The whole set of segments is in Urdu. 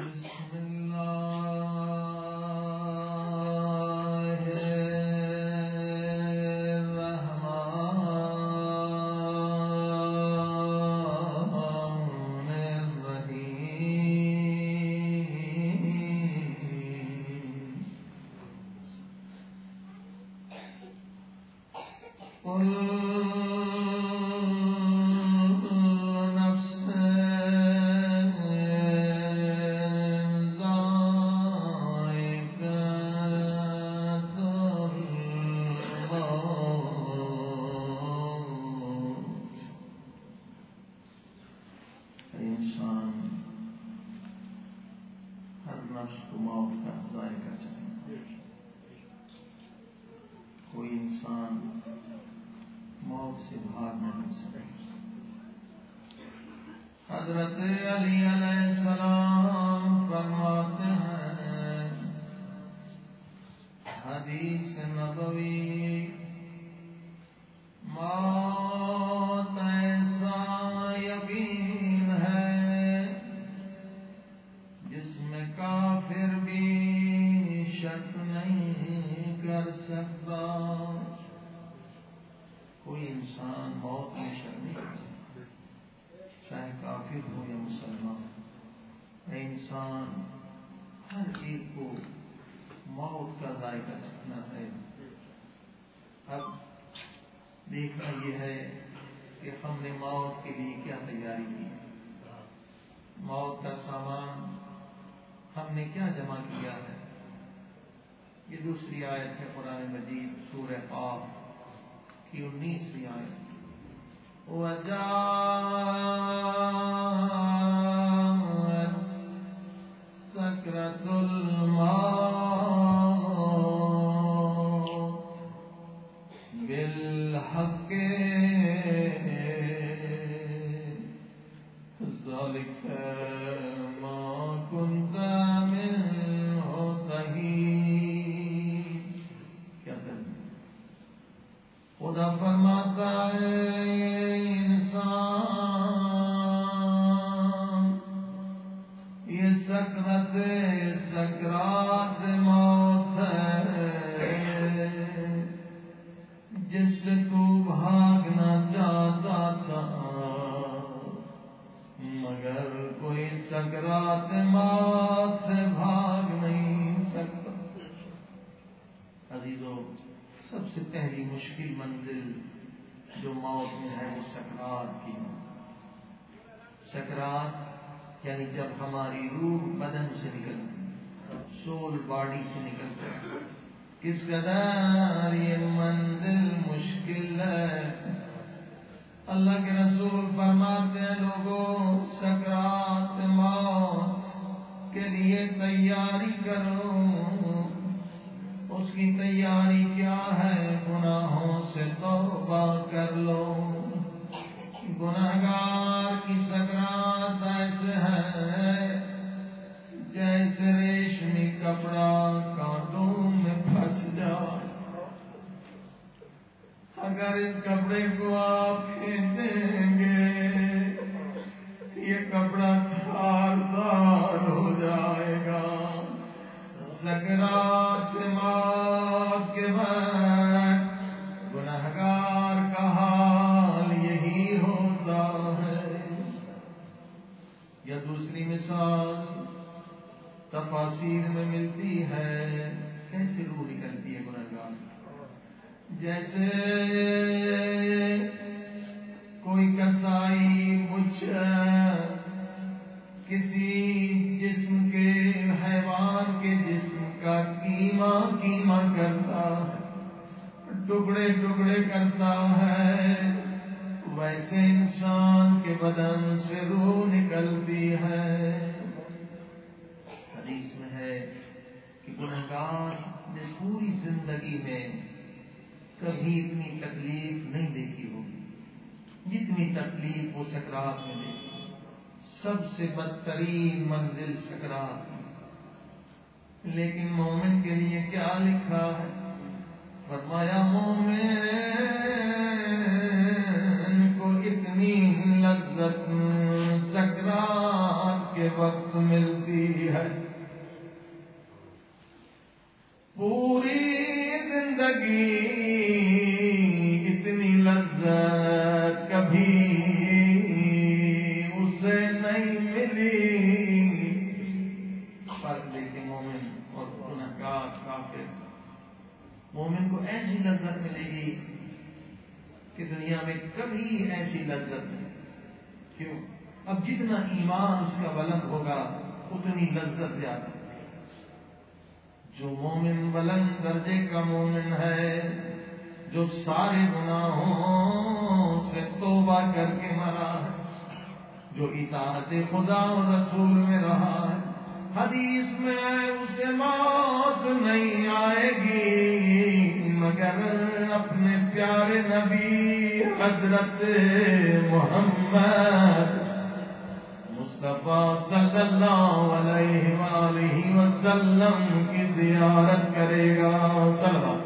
بسم الله الرحمن الرحيم قل کوئی انسان موت سے بھاگ نہیں سکے. حضرت علی علیہ السلام فرماتے ہیں حدیث نبوی موت ایسا یقین ہے جس میں کافر بھی شک نہیں کر سکتا. کوئی انسان موت میں شک نہیں کر سکتا چاہے کافر ہو یا مسلمان. انسان ہر ایک کو موت کا ذائقہ چکھنا ہے. اب دیکھنا یہ ہے کہ ہم نے موت کے لیے کیا تیاری کی, موت کا سامان ہم نے کیا جمع کیا ہے. یہ دوسری آیت ہے قرآن مجید سورہ قاف کی 19ویں آیت. وَجَاءَتْ سَكْرَةُ الْمَوْتِ بِالْحَقِّ ذَلِكَ مَا كُنْتَ مِنْهُ تَحِيدُ. کیا کرنا خدا فرماتا ہے انسان یہ سکرات موت ہے جس سے تو بھاگنا چاہتا تھا مگر کوئی سکرات موت سے بھاگ نہیں سکتا. عزیزو سب سے پہلی مشکل منزل جو موت میں ہے وہ سکرات کی. سکرات یعنی جب ہماری روح بدن سے نکلتی, سول باڈی سے نکلتی ہے. کس قدر یہ منزل مشکل ہے. اللہ کے رسول فرماتے ہیں لوگوں سکرات موت کے لیے تیاری کرو. اس کی تیاری کیا ہے؟ گناہوں سے توبہ کر لو. گناہگار کی سکرات ایسے ہے جیسے ریشمی کپڑا کانٹوں میں پھنس جائے. اگر اس کپڑے کو آپ کھینچیں گے یہ کپڑا چھاردار ہو جائے گا. سکرات سے موت کے بعد گناہگار کا حال یہی ہوتا ہے. یا دوسری مثال تفاسیر میں ملتی ہے کیسے روح نکلتی ہے گناہگار. جیسے کوئی کسائی مجھ کسی جسم کے حیوان کے جسم کا کیما کرتا ٹکڑے ٹکڑے کرتا ہے ویسے انسان کے بدن سے روح نکلتی ہے. حدیث میں ہے کہ گنہگار نے پوری زندگی میں کبھی اتنی تکلیف نہیں دیکھی ہوگی جتنی تکلیف وہ سکرات میں دیکھی. سب سے بدترین منزل سکرات کی. لیکن مومن کے لیے کیا لکھا ہے؟ فرمایا مومن کو اتنی لذت سکرات کے وقت ملتی ہے، پوری زندگی اتنی لذت کبھی اسے نہیں ملی۔ فرق دیکھیں مومن اور گنہگار کافر۔ مومن کو ایسی لذت ملے گی کہ دنیا میں کبھی ایسی لذت نہیں۔ کیوں؟ اب جتنا ایمان اس کا بلند ہوگا اتنی لذت زیادہ۔ جو مومن بلند درجے کا مومن ہے، جو سارے گناہوں سے توبہ کر کے مرا ہے، جو اطاعت خدا و رسول میں رہا ہے، حدیث میں اسے موت نہیں آئے گی مگر اپنے پیارے نبی حضرت محمد مصطفیٰ صلی اللہ علیہ وآلہ وسلم کی زیارت کرے گا۔ سلام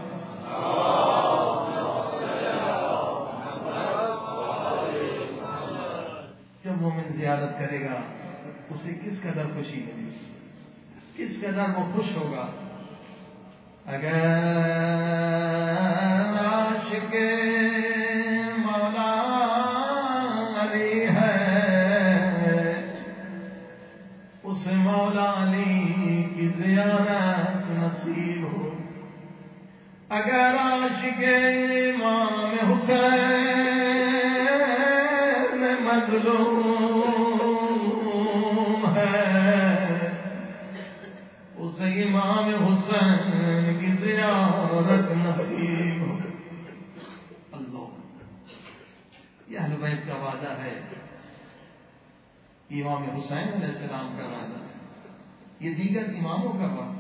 جب مومن زیارت کرے گا اسے کس قدر خوشی ہوگی، کس قدر وہ خوش ہوگا۔ اگر عاشق مولا علی ہے، اسے مولا علی کی زیارت نصیب ہو۔ اگر عاشق امام حسین مظلوم امام حسین کی زیارت نصیب ہو۔ اللہ، یہ اہل بیت کا وعدہ ہے، امام حسین علیہ السلام کا وعدہ ہے، یہ دیگر اماموں کا وعدہ،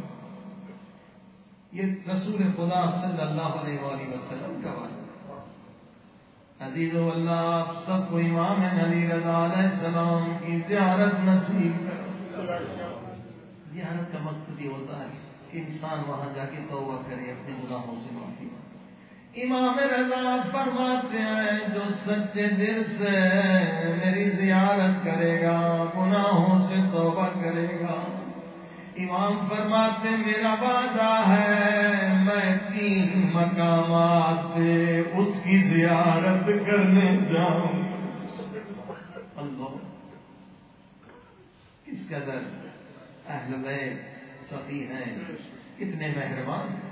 یہ رسول خدا صلی اللہ علیہ وآلہ وسلم کا وعدہ۔ عزیزو، اللہ آپ سب کو امام علی رضا علیہ السلام کی زیارت نصیب کرو۔ زیارت کا مقصد یہ ہوتا ہے کہ انسان وہاں جا کے توبہ کرے، اپنے گناہوں سے معافی مانگے۔ امام رضا فرماتے ہیں جو سچے دل سے میری زیارت کرے گا، گناہوں سے توبہ کرے گا، امام فرماتے میرا وعدہ ہے میں 3 مقامات پہ اس کی زیارت کرنے جاؤں۔ اللہ، کس قدر اہل بیت سخی ہیں، کتنے مہربان ہیں۔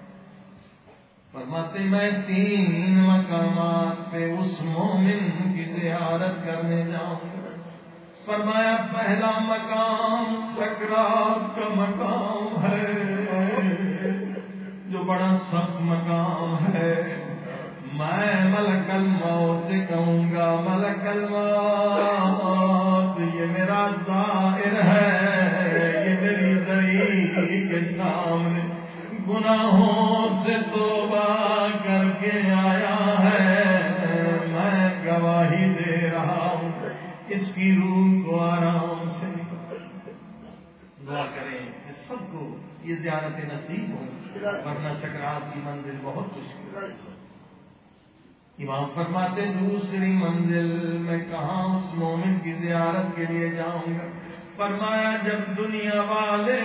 فرماتے میں 3 مقامات پہ اس مومن کی زیارت کرنے جاؤں۔ فرمایا پہلا مقام سکرات کا مقام ہے، جو بڑا سخت مقام ہے۔ میں ملک الموت سے کہوں گا ملک الموت یہ میرا زائر ہے، یہ میری زری کے سامنے گناہوں سے توبہ کر کے آیا ہے، میں گواہی دے رہا ہوں، اس کی روح کو آرام سے دعا کریں کہ سب کو یہ زیارت نصیب ہو، ورنہ سکرات کی منزل بہت مشکل۔ امام فرماتے دوسری منزل میں کہاں اس مومن کی زیارت کے لیے جاؤں گا؟ فرمایا جب دنیا والے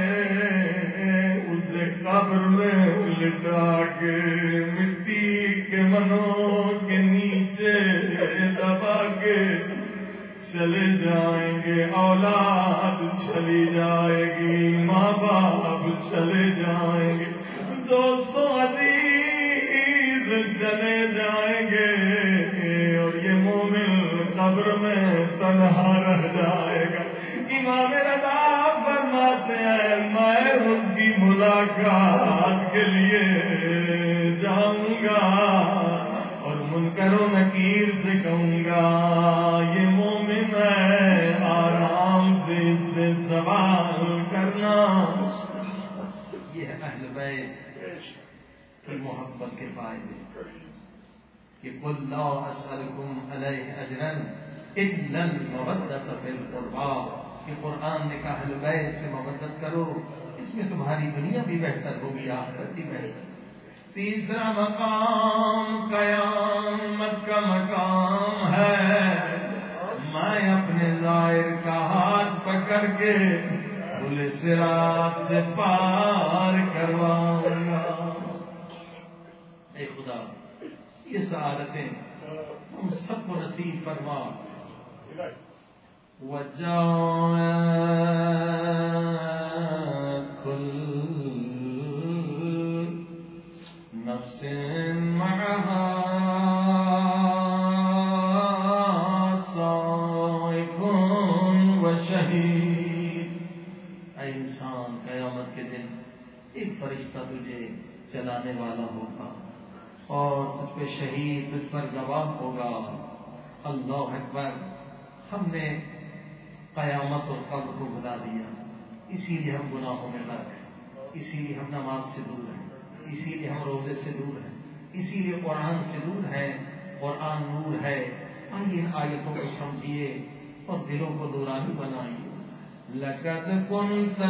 اسے قبر میں لٹا کے مٹی کے منوں کے نیچے دبا کے چلے جائیں گے، اولاد چلی جائے گی، ماں باپ چلے جائیں گے، دوستوں عزیز چلے جائیں گے، اور یہ مومن قبر میں تنہا رہ جائے گا۔ امام رضا فرماتے ہیں میں اس کی ملاقات کے لیے جاؤں گا اور منکر و نکیر سے کہوں گا یہ مومن ہے، آرام سے اس سے سوال کرنا۔ یہ ہے اہل بیت کی محبت کے فائدے کہ قل لا اسألکم علیہ اجرا الا المودۃ فی القربى، کہ قرآن نے کہا اہل بیت سے محبت کرو، اس میں تمہاری دنیا بھی بہتر ہوگی، آخرت بھی بہتر۔ تیسرا مقام قیامت کا مقام ہے، میں اپنے ظاہر کا ہاتھ پکڑ کے پل صراط سے پار کرواؤں گا۔ اے خدا یہ سعادتیں ہم سب کو نصیب فرما۔ وجاءت كل نفس معها سائق وشهيد۔ اے انسان قیامت کے دن ایک فرشتہ تجھے چلانے والا ہوگا اور تجھ پہ شہید، تجھ پر گواہ ہوگا۔ اللہ اکبر۔ ہم نے قیامت اور قبر کو بھلا دیا، اسی لیے ہم گناہوں میں غرق ہیں، اسی لیے ہم نماز سے دور ہیں، اسی لیے ہم روزے سے دور ہیں، اسی لیے قرآن سے دور ہیں۔ قرآن نور ہے، آئیے ان آیتوں کو سمجھیے اور دلوں کو نورانی بنائیے۔ لقد كنت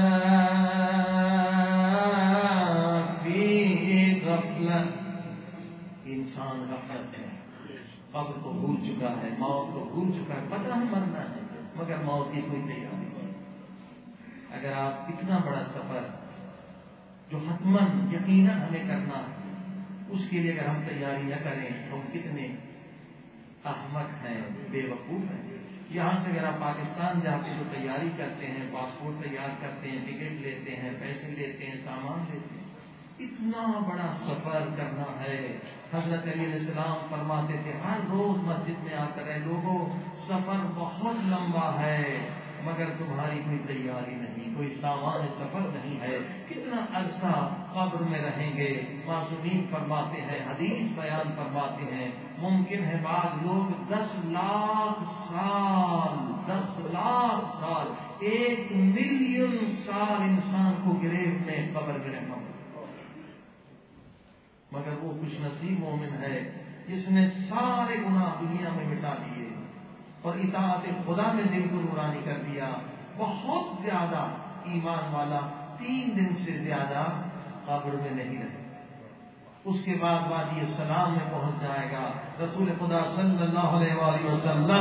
في غفلة، انسان غفلت ہے، قبر کو بھول چکا ہے، موت کو بھول چکا ہے، پتہ ہے مرنا ہے مگر موت کی کوئی تیاری نہیں۔ اگر آپ اتنا بڑا سفر جو حتماً یقیناً ہمیں کرنا ہے اس کے لیے اگر ہم تیاری نہ کریں تو ہم کتنے احمق ہیں، بے وقوف ہیں۔ یہاں سے اگر آپ پاکستان جاتے تو تیاری کرتے ہیں، پاسپورٹ تیار کرتے ہیں، ٹکٹ لیتے ہیں، پیسے لیتے ہیں، سامان لیتے ہیں، اتنا بڑا سفر کرنا ہے۔ حضرت علی علیہ السلام فرماتے تھے ہر روز مسجد میں آ کر اے لوگوں سفر بہت لمبا ہے مگر تمہاری کوئی تیاری نہیں، کوئی سامان سفر نہیں ہے، کتنا عرصہ قبر میں رہیں گے۔ معصومین فرماتے ہیں، حدیث بیان فرماتے ہیں، ممکن ہے بعض لوگ 10 لاکھ سال 1 ملین سال انسان کو گریو میں قبر میں رہنا ہو، مگر وہ خوش نصیب مومن ہے جس نے سارے گناہ دنیا میں مٹا دیے اور اطاعت خدا میں دل کو نورانی کر دیا۔ بہت زیادہ ایمان والا 3 دن سے زیادہ قبر میں نہیں رہے، اس کے بعد وادی السلام میں پہنچ جائے گا۔ رسول خدا صلی اللہ علیہ وآلہ وسلم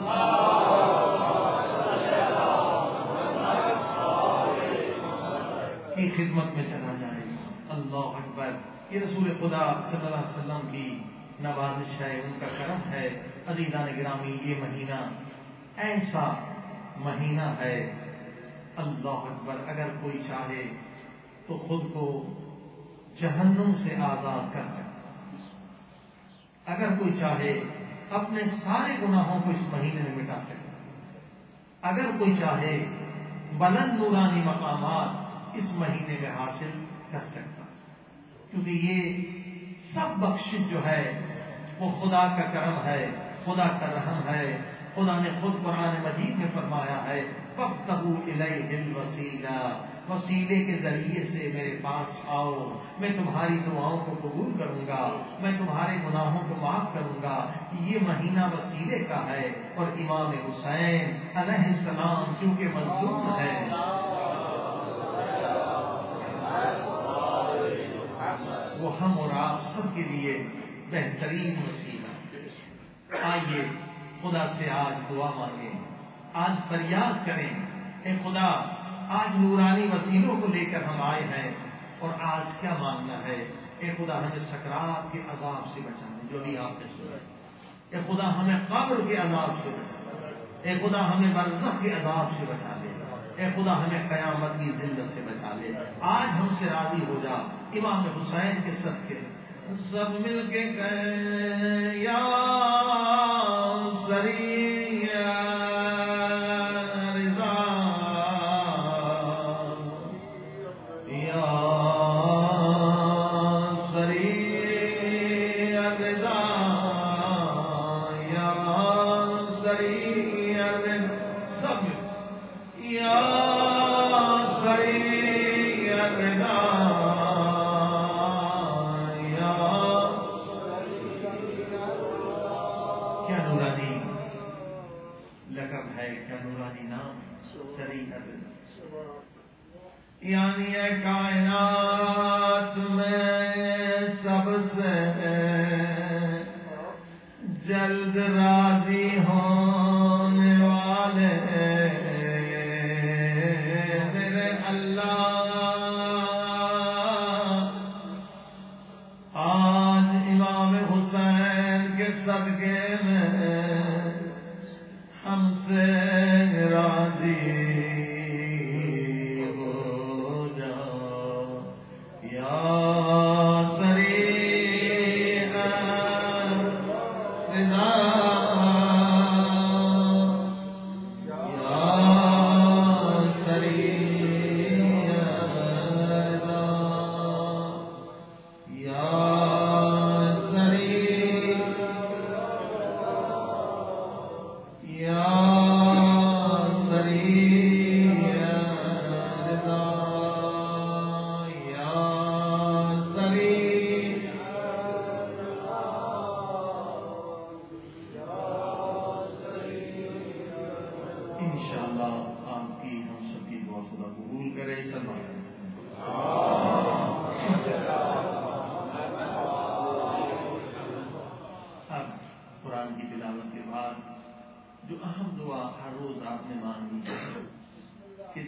کی خدمت میں چلا جائے گا۔ اللہ اکبر۔ یہ رسول خدا صلی اللہ علیہ وسلم کی نوازش ہے، ان کا کرم ہے۔ عزیزان گرامی، یہ مہینہ ایسا مہینہ ہے، اللہ اکبر، اگر کوئی چاہے تو خود کو جہنم سے آزاد کر سکتا، اگر کوئی چاہے اپنے سارے گناہوں کو اس مہینے میں مٹا سکتا، اگر کوئی چاہے بلند نورانی مقامات اس مہینے میں حاصل کر سکتا، کیونکہ یہ سب بخشش جو ہے وہ خدا کا کرم ہے، خدا کا رحم ہے۔ خدا نے خود قرآن مجید میں فرمایا ہے فابتغوا الیہ الوسیلہ، وسیلے کے ذریعے سے میرے پاس آؤ، میں تمہاری دعاؤں کو قبول کروں گا، میں تمہارے گناہوں کو معاف کروں گا۔ یہ مہینہ وسیلے کا ہے، اور امام حسین علیہ السلام کیونکہ مظلوم ہے، وہ ہم اور آپ سب کے لیے بہترین وسیلہ۔ آئیے خدا سے آج دعا مانگیں، آج فریاد کریں، اے خدا آج نورانی وسیلوں کو لے کر ہم آئے ہیں، اور آج کیا مانگنا ہے؟ اے خدا ہمیں سکرات کے عذاب سے بچا لے، جو بھی آپ نے سنا۔ اے خدا ہمیں قبر کے عذاب سے بچا لے، اے خدا ہمیں برزخ کے عذاب سے بچا لے، اے خدا ہمیں قیامت کی ذلت سے بچا لے۔ آج ہم سے راضی ہو جا امام حسین کے صدقے، سب مل کے کہیں یا سری رضا، یا سری رضا، یا سری رضا، سب یا سری رضا، یعنی اے کائنات میں سب سے جلد راضی ہوں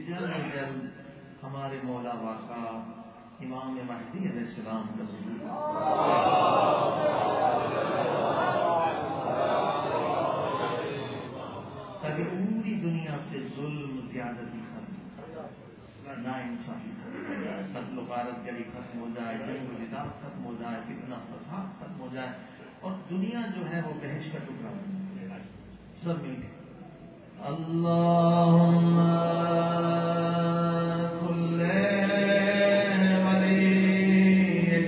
جلد از جلد ہمارے مولا واقع امام مہدی علیہ السلام کا ظہور تاکہ پوری دنیا سے ظلم زیادتی ختم ہو جائے، نا انصافی ختم ہو جائے، قتل و غارت گری ختم ہو جائے، جنگ و جدال ختم ہو جائے، فتنہ فساد ختم ہو جائے، اور دنیا جو ہے وہ بہشت کا ٹکڑا بن جائے۔ سب مل کے اللہم کل ولیک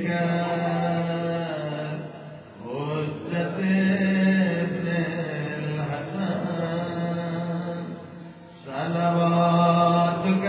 حجت ابن الحسن صلواتک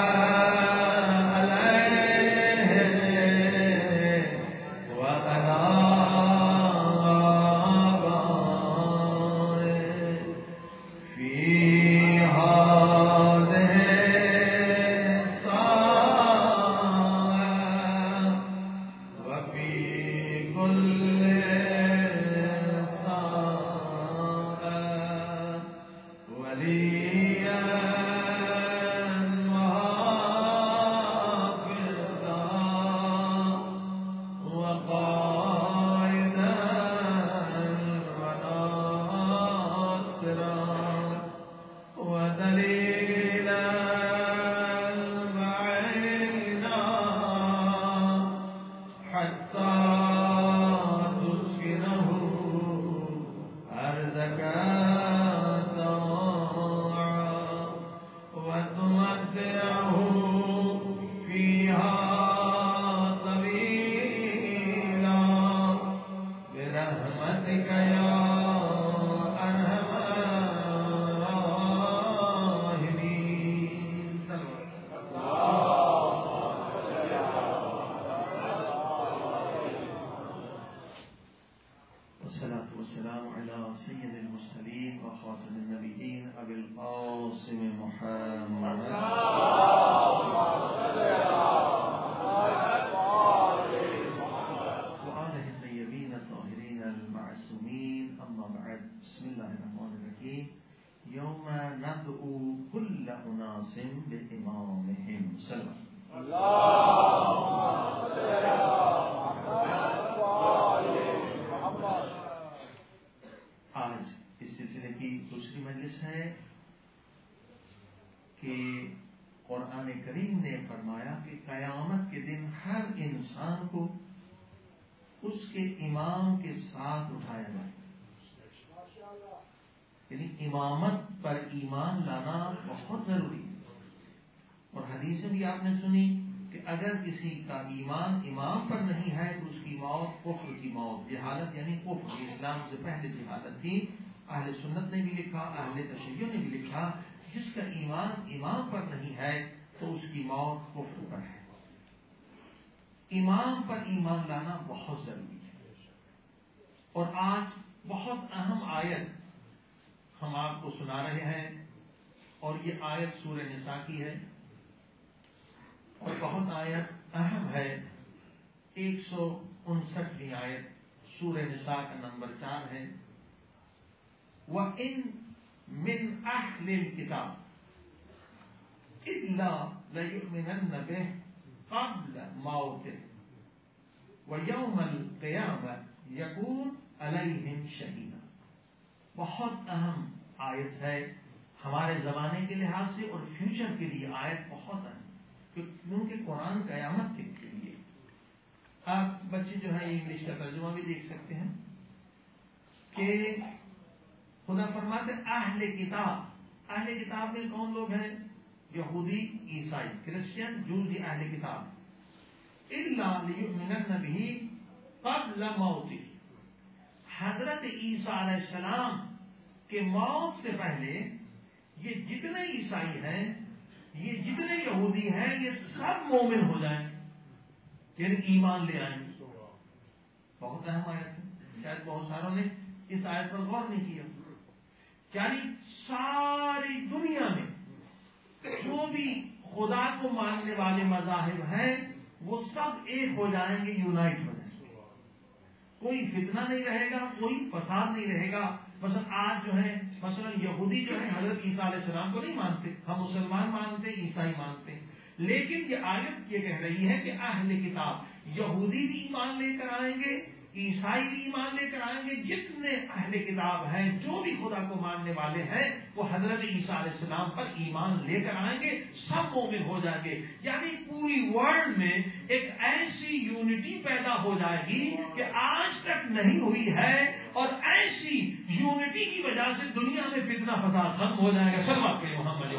امامت پر ایمان لانا بہت ضروری ہے، اور حدیث میں بھی آپ نے سنی کہ اگر کسی کا ایمان امام پر نہیں ہے تو اس کی موت کفر کی موت، جہالت یعنی کفر، اسلام سے پہلے جہالت تھی۔ اہل سنت نے بھی لکھا، اہل تشیع نے بھی لکھا، جس کا ایمان امام پر نہیں ہے تو اس کی موت کفر پر ہے۔ امام پر ایمان لانا بہت ضروری ہے، اور آج بہت اہم آیت ہم آپ کو سنا رہے ہیں، اور یہ آیت سورہ نساء کی ہے، اور بہت آیت اہم ہے۔ 159ویں آیت سورہ نساء کا نمبر 4 ہے۔ وَإِن مِّنْ أَهْلِ الْكِتَابِ إِلَّا لَيُؤْمِنَنَّ بِهِ قَبْلَ مَوْتِهِ وَيَوْمَ الْقِيَامَةِ يَكُونُ عَلَيْهِمْ شَهِيدًا۔ بہت اہم آیت ہے ہمارے زمانے کے لحاظ سے، اور فیوچر کے لیے آیت بہت اہم، کیونکہ قرآن قیامت کے لیے۔ آپ بچے جو ہے انگلش کا ترجمہ بھی دیکھ سکتے ہیں کہ خدا فرماتے اہل کتاب، اہل کتاب میں کون لوگ ہیں؟ یہودی، عیسائی، کرسچن، جوز، یہ اہل کتاب۔ الا لیؤمنن بہ قبل موتہ، حضرت عیسیٰ علیہ السلام کے موت سے پہلے یہ جتنے عیسائی ہیں، یہ جتنے یہودی ہیں، یہ سب مومن ہو جائیں، یعنی ایمان لے آئیں۔ بہت اہم آیت ہے، شاید بہت ساروں نے اس آیت پر غور نہیں کیا۔ یعنی ساری دنیا میں جو بھی خدا کو ماننے والے مذاہب ہیں وہ سب ایک ہو جائیں گے، یونائٹ ہو جائیں گے، کوئی فتنہ نہیں رہے گا، کوئی فساد نہیں رہے گا۔ مثلا آج جو ہے مثلا یہودی جو ہے حضرت عیسیٰ علیہ السلام کو نہیں مانتے، ہم مسلمان مانتے، عیسائی مانتے، لیکن یہ آیت یہ کہہ رہی ہے کہ اہل کتاب یہودی بھی ایمان لے کر آئیں گے، عیسائی بھی ایمان لے کر آئیں گے، جتنے اہل کتاب ہیں جو بھی خدا کو ماننے والے ہیں وہ حضرت عیسیٰ علیہ السلام پر ایمان لے کر آئیں گے، سب مومن ہو جائیں گے. یعنی پوری ورلڈ میں ایک ایسی یونٹی پیدا ہو جائے گی کہ آج تک نہیں ہوئی ہے، اور ایسی یونٹی کی وجہ سے دنیا میں فتنہ فساد ختم ہو جائے گا. سلام پہ محمد.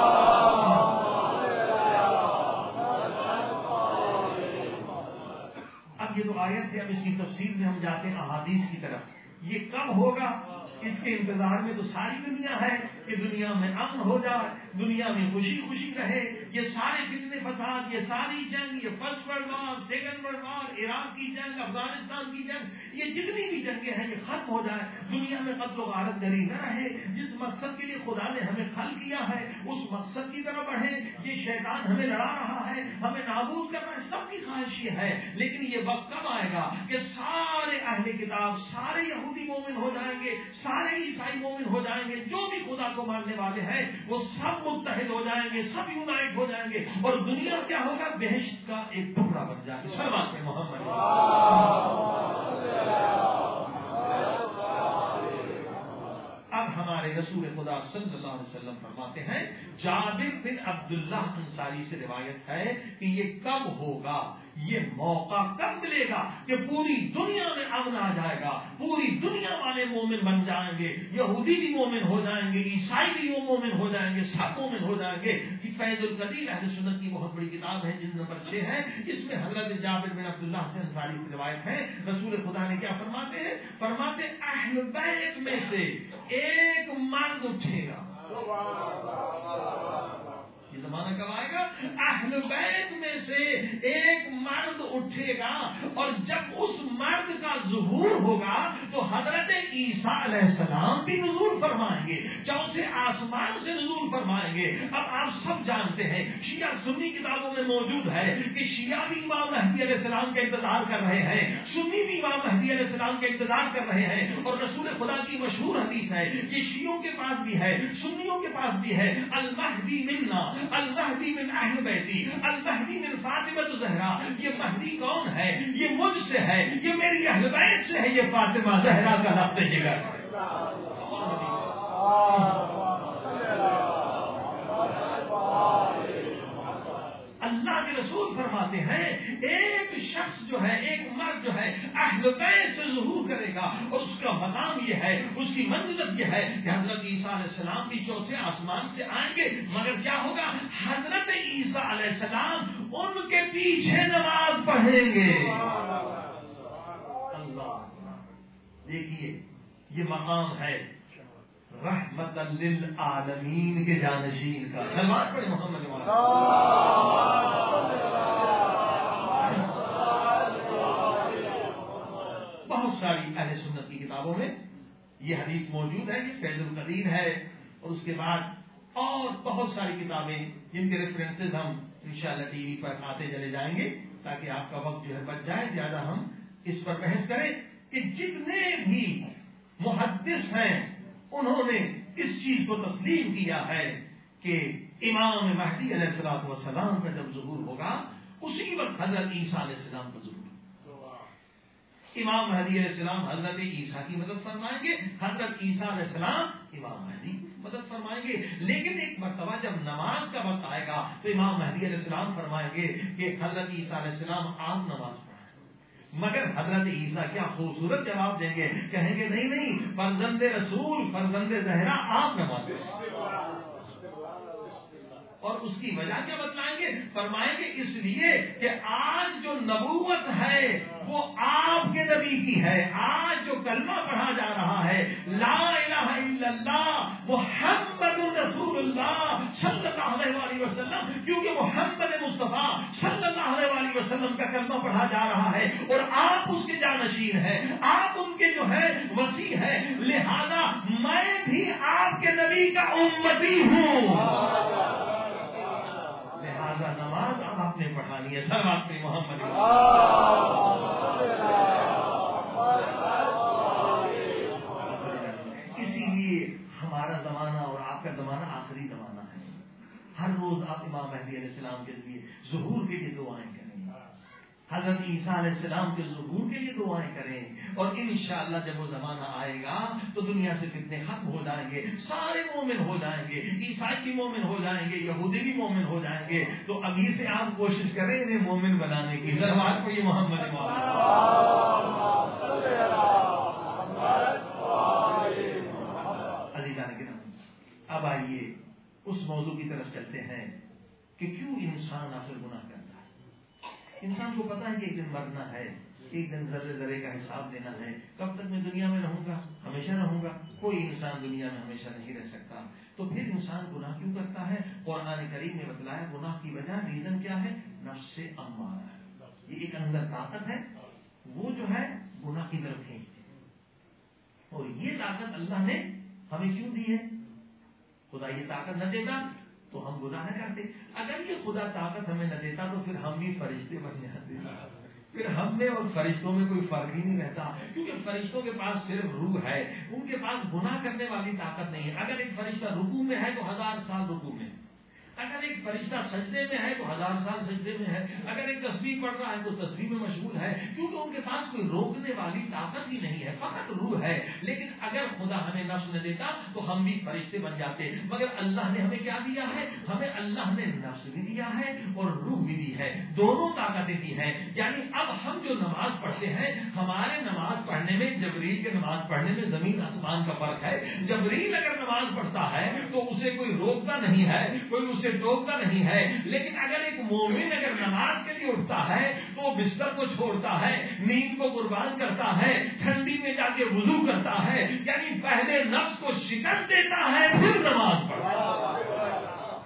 اب یہ تو آیت ہے، اب اس کی تفسیر میں ہم جاتے ہیں احادیث کی طرف. یہ کب ہوگا؟ اس کے انتظار میں تو ساری دنیا ہے کہ دنیا میں امن ہو جائے، دنیا میں خوشی خوشی رہے. یہ سارے فتنے فساد، یہ ساری جنگ، یہ first world war, second world war, Iraq کی جنگ، افغانستان کی جنگ، یہ جتنی بھی جنگیں ہیں یہ ختم ہو جائے، دنیا میں قتل و غارت گری نہ رہے. جس مقصد کے لیے خدا نے ہمیں خلق کیا ہے اس مقصد کی طرف بڑھے. یہ شیطان ہمیں لڑا رہا ہے، ہمیں نابود کر رہا ہے، سب کی خواہش یہ ہے. لیکن یہ وقت کب آئے گا کہ سارے اہل کتاب، سارے یہودی مومن ہو جائیں گے، سارے عیسائی مومن ہو جائیں گے، جو بھی خدا کو ماننے والے ہیں وہ سب متحد ہو جائیں گے، سب یونائٹ ہو جائیں گے، اور دنیا کیا ہوگا؟ بہشت کا ایک ٹکڑا بن جائے گا. سلام پہ محمد. اب ہمارے رسول خدا صلی اللہ علیہ وسلم فرماتے ہیں، جابر بن عبداللہ انصاری سے روایت ہے کہ یہ کب ہوگا، یہ موقع کب ملے گا کہ پوری دنیا میں امن آ جائے گا، پوری دنیا والے مومن بن جائیں گے، یہودی بھی مومن ہو جائیں گے، عیسائی بھی مومن ہو جائیں گے، سب مومن ہو جائیں گے. فیض القدیر اہل سنت کی بہت بڑی کتاب ہے، جلد نمبر 6 ہے. اس میں حضرت جابر بن عبداللہ سے انصاری کی روایت ہے. رسول خدا نے کیا فرماتے ہیں؟ فرماتے اہل بیت میں سے ایک مرد اٹھے گا. یہ زمانہ کب آئے گا؟ اہل بیت میں سے ایک مرد اٹھے گا، اور جب اس مرد کا ظہور ہوگا تو حضرت عیسیٰ علیہ السلام بھی نزول فرمائیں گے، چوتھے آسمان سے نزول فرمائیں گے. اب آپ سب جانتے ہیں، شیعہ سنی کتابوں میں موجود ہے کہ شیعہ بھی امام مہدی علیہ السلام کا انتظار کر رہے ہیں، سنی بھی امام مہدی علیہ السلام کا انتظار کر رہے ہیں. اور رسول خدا کی مشہور حدیث ہے، یہ شیعوں کے پاس بھی ہے، سنیوں کے پاس بھی ہے، المہدی منا، المہدی من اہل بیتی، المہدی من فاطمہ زہرا. یہ مہدی کون ہے؟ یہ مجھ سے ہے، یہ میری اہل بیت سے ہے، یہ فاطمہ زہرا کا لفظ جگر. اللہ کے رسول فرماتے ہیں ایک شخص جو ہے، ایک مرد جو ہے اہل بیت سے ظہور کرے گا، اور اس کا مقام یہ ہے، اس کی منزلت یہ ہے کہ حضرت عیسیٰ علیہ السلام بھی چوتھے آسمان سے آئیں گے. مگر کیا ہوگا؟ حضرت عیسیٰ علیہ السلام ان کے پیچھے نماز پڑھیں گے. اللہ دیکھیے یہ مقام ہے رحمت للعالمین کے جانشین کا. سلام پڑھیں محمد. بہت ساری اہل سنت کی کتابوں میں یہ حدیث موجود ہے کہ فیض القدیر ہے، اور اس کے بعد اور بہت ساری کتابیں جن کے ریفرنسز ہم انشاءاللہ ٹی وی پر آتے چلے جائیں گے تاکہ آپ کا وقت جو ہے بچ جائے. زیادہ ہم اس پر بحث کریں کہ جتنے بھی محدث ہیں انہوں نے اس چیز کو تسلیم کیا ہے کہ امام مہدی علیہ السلام کا جب ظہور ہوگا اسی وقت حضرت عیسیٰ علیہ السلام کا ظہور. امام مہدی علیہ السلام حضرت عیسیٰ کی مدد فرمائیں گے، حضرت عیسیٰ علیہ السلام امام مہدی مدد فرمائیں گے. لیکن ایک مرتبہ جب نماز کا وقت آئے گا تو امام مہدی علیہ السلام فرمائیں گے کہ حضرت عیسیٰ علیہ السلام آپ نماز پڑھائیں. مگر حضرت عیسیٰ کیا خوبصورت جواب دیں گے، کہیں گے نہیں نہیں، فرزند رسول، فرزند زہرا آپ نماز پڑھائیں. اور اس کی وجہ کیا بتلائیں گے؟ فرمائیں گے اس لیے کہ آج جو نبوت ہے وہ آپ کے نبی کی ہے. آج جو کلمہ پڑھا جا رہا ہے لا الہ الا اللہ محمد رسول اللہ صلی اللہ علیہ وسلم، کیونکہ محمد مصطفیٰ صلی اللہ علیہ وسلم کا کلمہ پڑھا جا رہا ہے اور آپ اس کے جانشین ہیں، آپ ان کے جو ہے وسیع ہے، لہذا میں بھی آپ کے نبی کا امتی ہوں، لہذا نماز آپ نے پڑھانی ہے. سب آپ نے محمد. اسی لیے ہمارا روز آپ امام مہدی علیہ السلام کے لیے ظہور کے لیے دعائیں کریں، حضرت عیسیٰ علیہ السلام کے ظہور کے لیے دعائیں کریں، اور انشاءاللہ جب وہ زمانہ آئے گا تو دنیا سے فتنے ختم ہو جائیں گے، سارے مومن ہو جائیں گے، عیسائی بھی مومن ہو جائیں گے، یہودی بھی مومن ہو جائیں گے۔ تو ابھی سے آپ کوشش کریں انہیں مومن بنانے کی۔ ضرورت کو یہ محمد عزیزان کرام، اب آئیے اس موضوع کی طرف چلتے ہیں کہ کیوں انسان آخر گناہ کرتا ہے۔ انسان کو پتا ہے کہ ایک دن مرنا ہے، ایک دن ذرے ذرے کا حساب دینا ہے، کب تک میں دنیا میں رہوں گا؟ ہمیشہ رہوں گا؟ کوئی انسان دنیا میں ہمیشہ نہیں رہ سکتا۔ تو پھر انسان گناہ کیوں کرتا ہے؟ قرآن کریم نے بتلایا گناہ کی وجہ، ریزن کیا ہے؟ نفس امارہ ہے، یہ ایک اندر طاقت ہے، وہ جو ہے گناہ کی طرف کھینچتی ہے۔ اور یہ طاقت اللہ نے ہمیں کیوں دی ہے؟ خدا یہ طاقت نہ دیتا تو ہم گناہ نہ کرتے۔ اگر یہ خدا طاقت ہمیں نہ دیتا تو پھر ہم بھی فرشتے بن جاتے، پھر ہم میں اور فرشتوں میں کوئی فرق ہی نہیں رہتا، کیونکہ فرشتوں کے پاس صرف روح ہے، ان کے پاس گناہ کرنے والی طاقت نہیں ہے۔ اگر ایک فرشتہ رکوع میں ہے تو 1000 سال رکوع میں، اگر ایک فرشتہ سجدے میں ہے تو 1000 سال سجدے میں ہے، اگر ایک تسبیح پڑھ رہا ہے تو تسبیح میں مشغول ہے، کیونکہ ان کے پاس کوئی روکنے والی طاقت ہی نہیں ہے، فقط روح ہے۔ لیکن اگر خدا ہمیں نفس نہ دیتا تو ہم بھی فرشتے بن جاتے، مگر اللہ نے ہمیں کیا دیا ہے؟ ہمیں اللہ نے نفس بھی دیا ہے اور روح بھی دی ہے، دونوں طاقتیں دی ہیں۔ یعنی اب ہم جو نماز پڑھتے ہیں، ہمارے نماز پڑھنے میں جبریل کے نماز پڑھنے میں زمین آسمان کا فرق ہے۔ جبریل اگر نماز پڑھتا ہے تو اسے کوئی روکتا نہیں ہے، کوئی اسے ٹوکتا نہیں ہے، لیکن اگر ایک مومن اگر نماز کے لیے اٹھتا ہے تو وہ بستر کو چھوڑتا ہے، نیند کو قربان کرتا ہے، ٹھنڈی میں جا کے وضو کرتا ہے، یعنی پہلے نفس کو شکست دیتا ہے پھر نماز پڑھتا ہے۔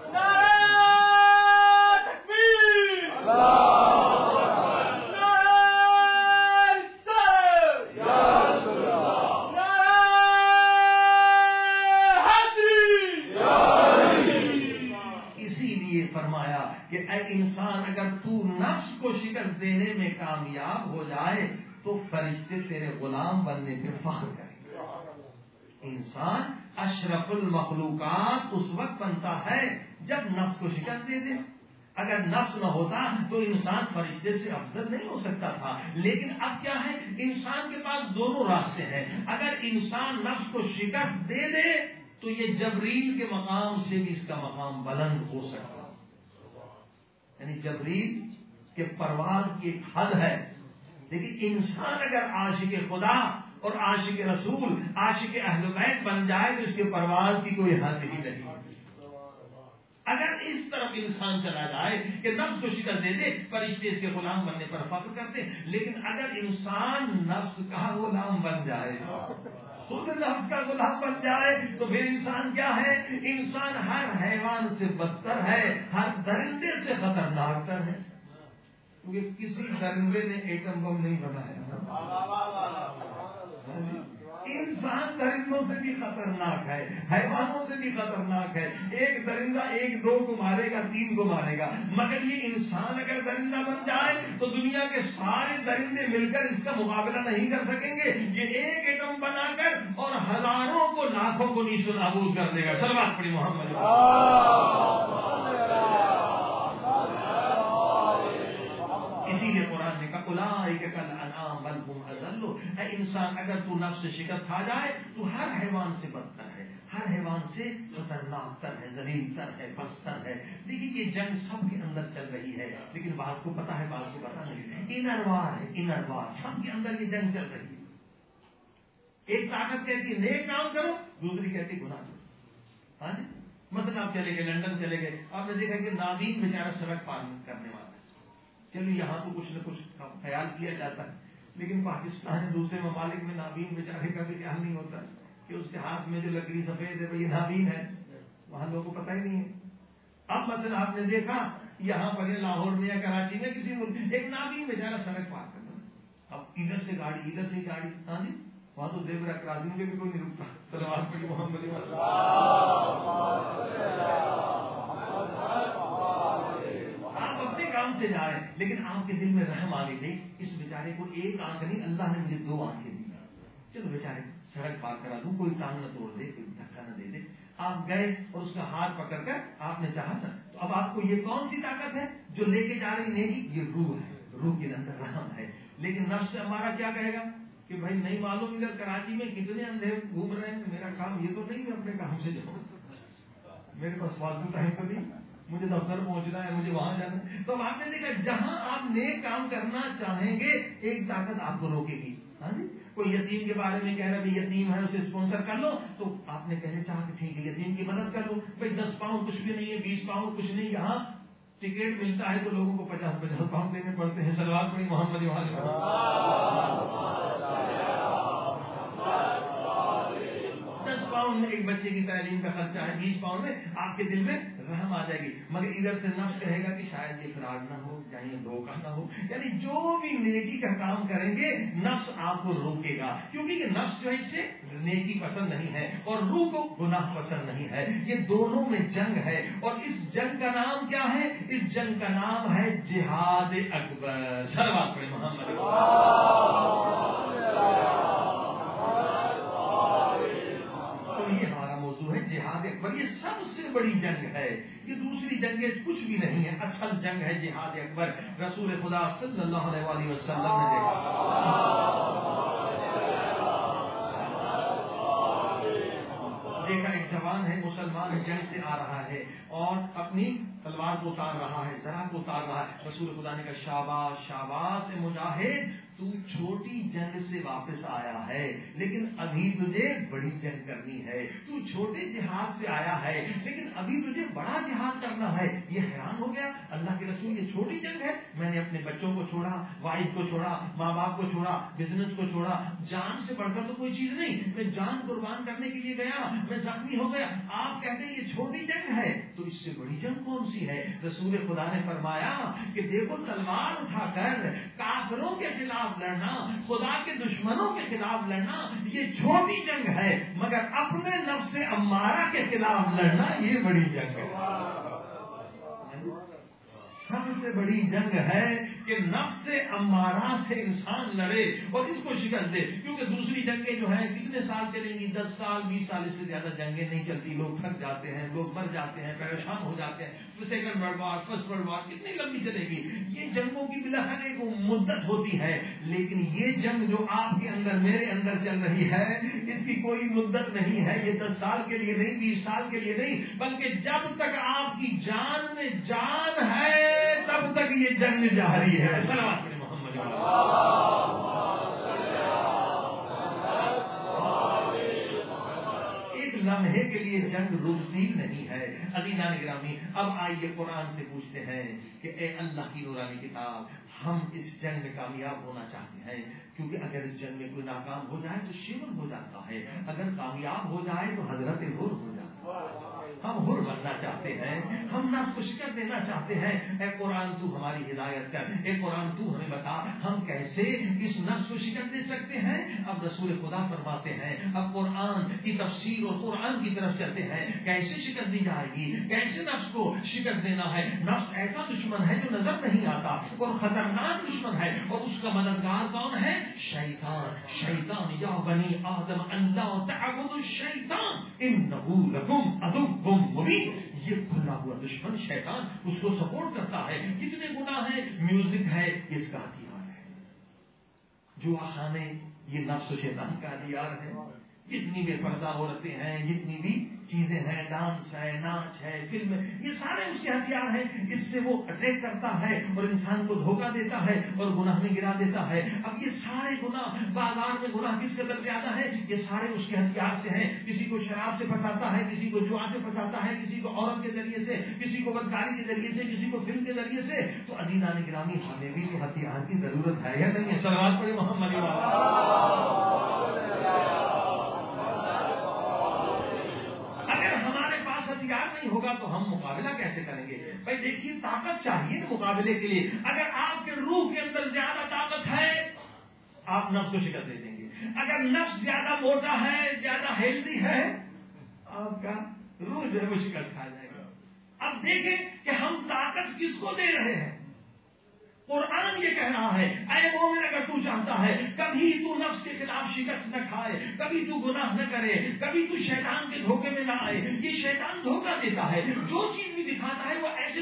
فرمایا کہ اے انسان اگر تو نفس کو شکست دینے میں کامیاب ہو جائے تو فرشتے تیرے غلام بننے پہ فخر کریں گے۔ انسان اشرف المخلوقات اس وقت بنتا ہے جب نفس کو شکست دے دے۔ اگر نفس نہ ہوتا تو انسان فرشتے سے افضل نہیں ہو سکتا تھا، لیکن اب کیا ہے؟ انسان کے پاس دونوں راستے ہیں۔ اگر انسان نفس کو شکست دے دے تو یہ جبریل کے مقام سے بھی اس کا مقام بلند ہو سکتا، یعنی جبریل کے پرواز کی ایک حد ہے، لیکن انسان اگر عاشق خدا اور عاشق رسول، عاشق اہل بیت بن جائے تو اس کے پرواز کی کوئی حد ہی نہیں۔ اگر اس طرف انسان چلا جائے کہ نفس کو شکست دے دے، فرشتے اس کے غلام بننے پر فخر کرتے، لیکن اگر انسان نفس کا غلام بن جائے، خود نفس کا غلام بن جائے تو پھر انسان کیا ہے؟ انسان ہر حیوان سے بدتر ہے، ہر درندے سے خطرناک تر ہے، کیونکہ کسی درندے نے ایٹم بم نہیں بنایا۔ انسان درندوں سے بھی خطرناک ہے، حیوانوں سے بھی خطرناک ہے۔ ایک درندہ ایک دو کو مارے گا، 3 کو مارے گا، مگر یہ انسان اگر درندہ بن جائے تو دنیا کے سارے درندے مل کر اس کا مقابلہ نہیں کر سکیں گے۔ یہ ایک ایٹم بنا کر اور ہزاروں کو لاکھوں کو نیست و نابود کر دے گا۔ صلوات پڑھی محمد۔ اسی لیے قرآن نے کہا اولئک کالانعام بل هم اضل۔ اے انسان اگر تو نفس سے شکست کھا جائے تو ہر حیوان سے بدتر ہے، ہر حیوان سے خطرناک تر ہے، ذلیل تر ہے، پستر ہے۔ دیکھیے یہ جنگ سب کے اندر چل رہی ہے، لیکن بعض کو پتا ہے، بعض کو پتا نہیں۔ انر وار ہے، انر وار، سب کے اندر یہ جنگ چل رہی ہے۔ ایک طاقت کہتی ہے نیک کام کرو، دوسری کہتی ہے گناہ کرو۔ ہاں جی، مثلا آپ چلے گئے لندن چلے گئے، آپ نے دیکھا کہ نابین بیچارہ سڑک پار کرنے والا ہے، چلو یہاں تو کچھ نہ کچھ خیال کیا جاتا ہے، لیکن پاکستان دوسرے ممالک میں نابین بیچارے کا بھی خیال نہیں ہوتا کہ اس کے ہاتھ میں جو لکڑی سفید ہے وہ یہ نابین ہے، وہاں لوگوں کو پتہ ہی نہیں ہے۔ اب مثلا آپ نے دیکھا یہاں پر لاہور میں یا کراچی میں کسی ملک ایک نابین بیچارہ سڑک پار کرتا ہے، اب ادھر سے گاڑی ادھر سے گاڑی، ہاں جی وہاں تو زیبرا کراسنگ پہ بھی کوئی نہیں رکتا۔ صلوات پڑھی محمد۔ آپ اپنے کام سے جا رہے ہیں لیکن آپ کے دل میں رحم آ گئی تھی، اس بیچارے کو ایک آنکھ نہیں، اللہ نے مجھے 2 آنکھیں دی، چلو بیچارے سڑک پار کرا دوں، کوئی ٹانگ نہ توڑ دے، کوئی دھکا نہ دے دے۔ آپ گئے اور اس کا ہاتھ پکڑ کر آپ نے چاہا تھا تو اب آپ کو یہ کون سی طاقت ہے جو لے کے جا رہی نیکی؟ یہ روح ہے، روح کے اندر رحم ہے. لیکن نفس ہمارا کیا کہے گا کہ بھائی نہیں معلوم ادھر کراچی میں کتنے اندھے گھوم رہے ہیں، میرا کام یہ تو نہیں، میں اپنے کام سے جاؤں، میرے پاس فالتو ٹائم تو نہیں، مجھے دفتر پہنچنا ہے، مجھے وہاں جانا ہے. تو اب آپ نے دیکھا جہاں آپ نیک کام کرنا چاہیں گے ایک طاقت آپ کو روکے گی. ہاں جی، کوئی یتیم کے بارے میں کہہ رہا ہے یتیم ہے اسے اسپانسر کر لو، تو آپ نے کہنے چاہا کہ ٹھیک ہے یتیم کی مدد کر لو. بھائی 10 پاؤنڈ کچھ بھی نہیں ہے، 20 پاؤنڈ کچھ نہیں. یہاں ٹکٹ ملتا ہے تو لوگوں کو 50 پاؤنڈ دینے پڑتے ہیں. صلوات پڑھی محمد ایک بچے کی تعلیم کا خرچہ ہے، 20 پاؤنڈ میں آپ کے دل میں رحم آ جائے گی. مگر ادھر سے نفس کہے گا کہ شاید یہ فراڈ نہ ہو یا یہ دھوکہ نہ ہو. یعنی جو بھی نیکی کا کام کریں گے نفس آپ کو روکے گا، کیونکہ یہ نفس جو ہے اس سے نیکی پسند نہیں ہے اور روح کو گناہ پسند نہیں ہے. یہ دونوں میں جنگ ہے، اور اس جنگ کا نام کیا ہے؟ اس جنگ کا نام ہے جہاد اکبر. صلوات پڑھیں محمد. جہاد اکبر یہ سب سے بڑی جنگ ہے، یہ دوسری جنگیں کچھ بھی نہیں ہے. اصل جنگ ہے جہاد اکبر. رسول خدا صلی اللہ علیہ وسلم نے دیکھا ایک جوان ہے مسلمان جنگ سے آ رہا ہے اور اپنی تلوار کو اتار رہا ہے، ذرا کو اتار رہا ہے. رسول خدا نے کہا شاباش شاباش مجاہد، تو چھوٹی جنگ سے واپس آیا ہے لیکن ابھی تجھے بڑی جنگ کرنی ہے. تو چھوٹے جہاد سے آیا ہے لیکن ابھی تجھے بڑا جہاد کرنا ہے. یہ حیران ہو گیا، اللہ کے رسول یہ چھوٹی جنگ ہے، میں نے اپنے بچوں کو چھوڑا، وائف کو چھوڑا، ماں باپ کو چھوڑا، بزنس کو چھوڑا، جان سے بڑھ کر تو کوئی چیز نہیں، میں جان قربان کرنے کے لیے گیا، میں زخمی ہو گیا. آپ کہتے ہیں یہ چھوٹی جنگ ہے، تو اس سے بڑی جنگ کون سی ہے؟ رسول خدا نے فرمایا کہ دیکھو تلوار اٹھا کر کافروں کے خلاف لڑنا، خدا کے دشمنوں کے خلاف لڑنا یہ چھوٹی جنگ ہے، مگر اپنے نفس امارہ کے خلاف لڑنا یہ بڑی جنگ ہے. سب سے بڑی جنگ ہے کہ نفس امارہ سے انسان لڑے اور اس کو شکست دے. کیونکہ دوسری جنگیں جو ہیں کتنے سال چلیں گی؟ 10 سال 20 سال، اس سے زیادہ جنگیں نہیں چلتی. لوگ تھک جاتے ہیں، لوگ مر جاتے ہیں، پریشان ہو جاتے ہیں. Second world war, first world war کتنی لمبی چلے گی؟ یہ جنگوں کی بلاخر ایک مدت ہوتی ہے، لیکن یہ جنگ جو آپ کے اندر میرے اندر چل رہی ہے اس کی کوئی مدت نہیں ہے. یہ 10 سال کے لیے نہیں، 20 سال کے لیے نہیں، بلکہ جب تک آپ کی جان میں جان ہے تب تک یہ جنگ جاری ہے. صلوات پڑھیں محمد. ایک لمحے کے لیے جنگ رکتی نہیں ہے. عزیزان گرامی، اب آئیے قرآن سے پوچھتے ہیں کہ اے اللہ کی نورانی کتاب، ہم اس جنگ میں کامیاب ہونا چاہتے ہیں، کیونکہ اگر اس جنگ میں کوئی ناکام ہو جائے تو شیون ہو جاتا ہے، اگر کامیاب ہو جائے تو حضرت حر ہو جاتا ہے. ہم حر بننا چاہتے ہیں، ہم نفس کو شکست دینا چاہتے ہیں. اے قرآن تو ہماری ہدایت کر، اے قرآن تو ہمیں بتا ہم کیسے اس نفس کو شکست دے سکتے ہیں. اب رسول خدا فرماتے ہیں، اب قرآن کی تفسیر اور قرآن کی طرف چلتے ہیں. کیسے شکست دی جائے گی، کیسے نفس کو شکست دینا ہے؟ نفس ایسا دشمن ہے جو نظر نہیں آتا اور خطرناک دشمن ہے، اور اس کا مددگار کون ہے؟ شیطان. شیطان یا بنی آدم اللہ تعبدوا الشیطان انہ لکم عدو مبین. یہ کھلا ہوا دشمن شیطان اس کو سپورٹ کرتا ہے. کتنے گناہ ہیں، میوزک ہے اس کا ہتھیار ہے، جوا خانے یہ نفس و شیطان کا ہتھیار ہے. جتنی بھی پردہ عورتیں ہیں، جتنی بھی چیزیں ہیں، ڈانس ہے، ناچ ہے، فلم، یہ سارے اس کے ہتھیار ہیں. اس سے وہ اٹیک کرتا ہے اور انسان کو دھوکہ دیتا ہے اور گناہ میں گرا دیتا ہے. اب یہ سارے گناہ، بازار میں گناہ کس قدر زیادہ ہے، یہ سارے اس کے ہتھیار سے ہیں. کسی کو شراب سے پھنساتا ہے، کسی کو جوا سے پھنساتا ہے، کسی کو عورت کے ذریعے سے، کسی کو بدکاری کے ذریعے سے، کسی کو فلم کے ذریعے سے. تو عزیزان گرامی، ہمیں بھی تو ہتھیار کی ضرورت ہے یا نہیں ہے؟ صلوات پڑھیں محمد. نہیں ہوگا تو ہم مقابلہ کیسے کریں گے؟ بھائی دیکھیے، طاقت چاہیے نا مقابلے کے لیے. اگر آپ کے روح کے اندر زیادہ طاقت ہے آپ نفس کو شکست دے دیں گے. اگر نفس زیادہ موٹا ہے، زیادہ ہیلدی ہے، آپ کا روح جو ہے وہ شکست کھا جائے گا. اب دیکھیں کہ ہم طاقت کس کو دے رہے ہیں. قرآن یہ کہہ رہا ہے، اے مومن اگر تو چاہتا ہے کبھی تو نفس کے خلاف شکست نہ کھائے، کبھی تو گناہ نہ کرے، کبھی تو شیطان کے دھوکے میں نہ آئے. یہ شیطان دھوکہ دیتا ہے، جو چیز بھی دکھاتا ہے وہ ایسے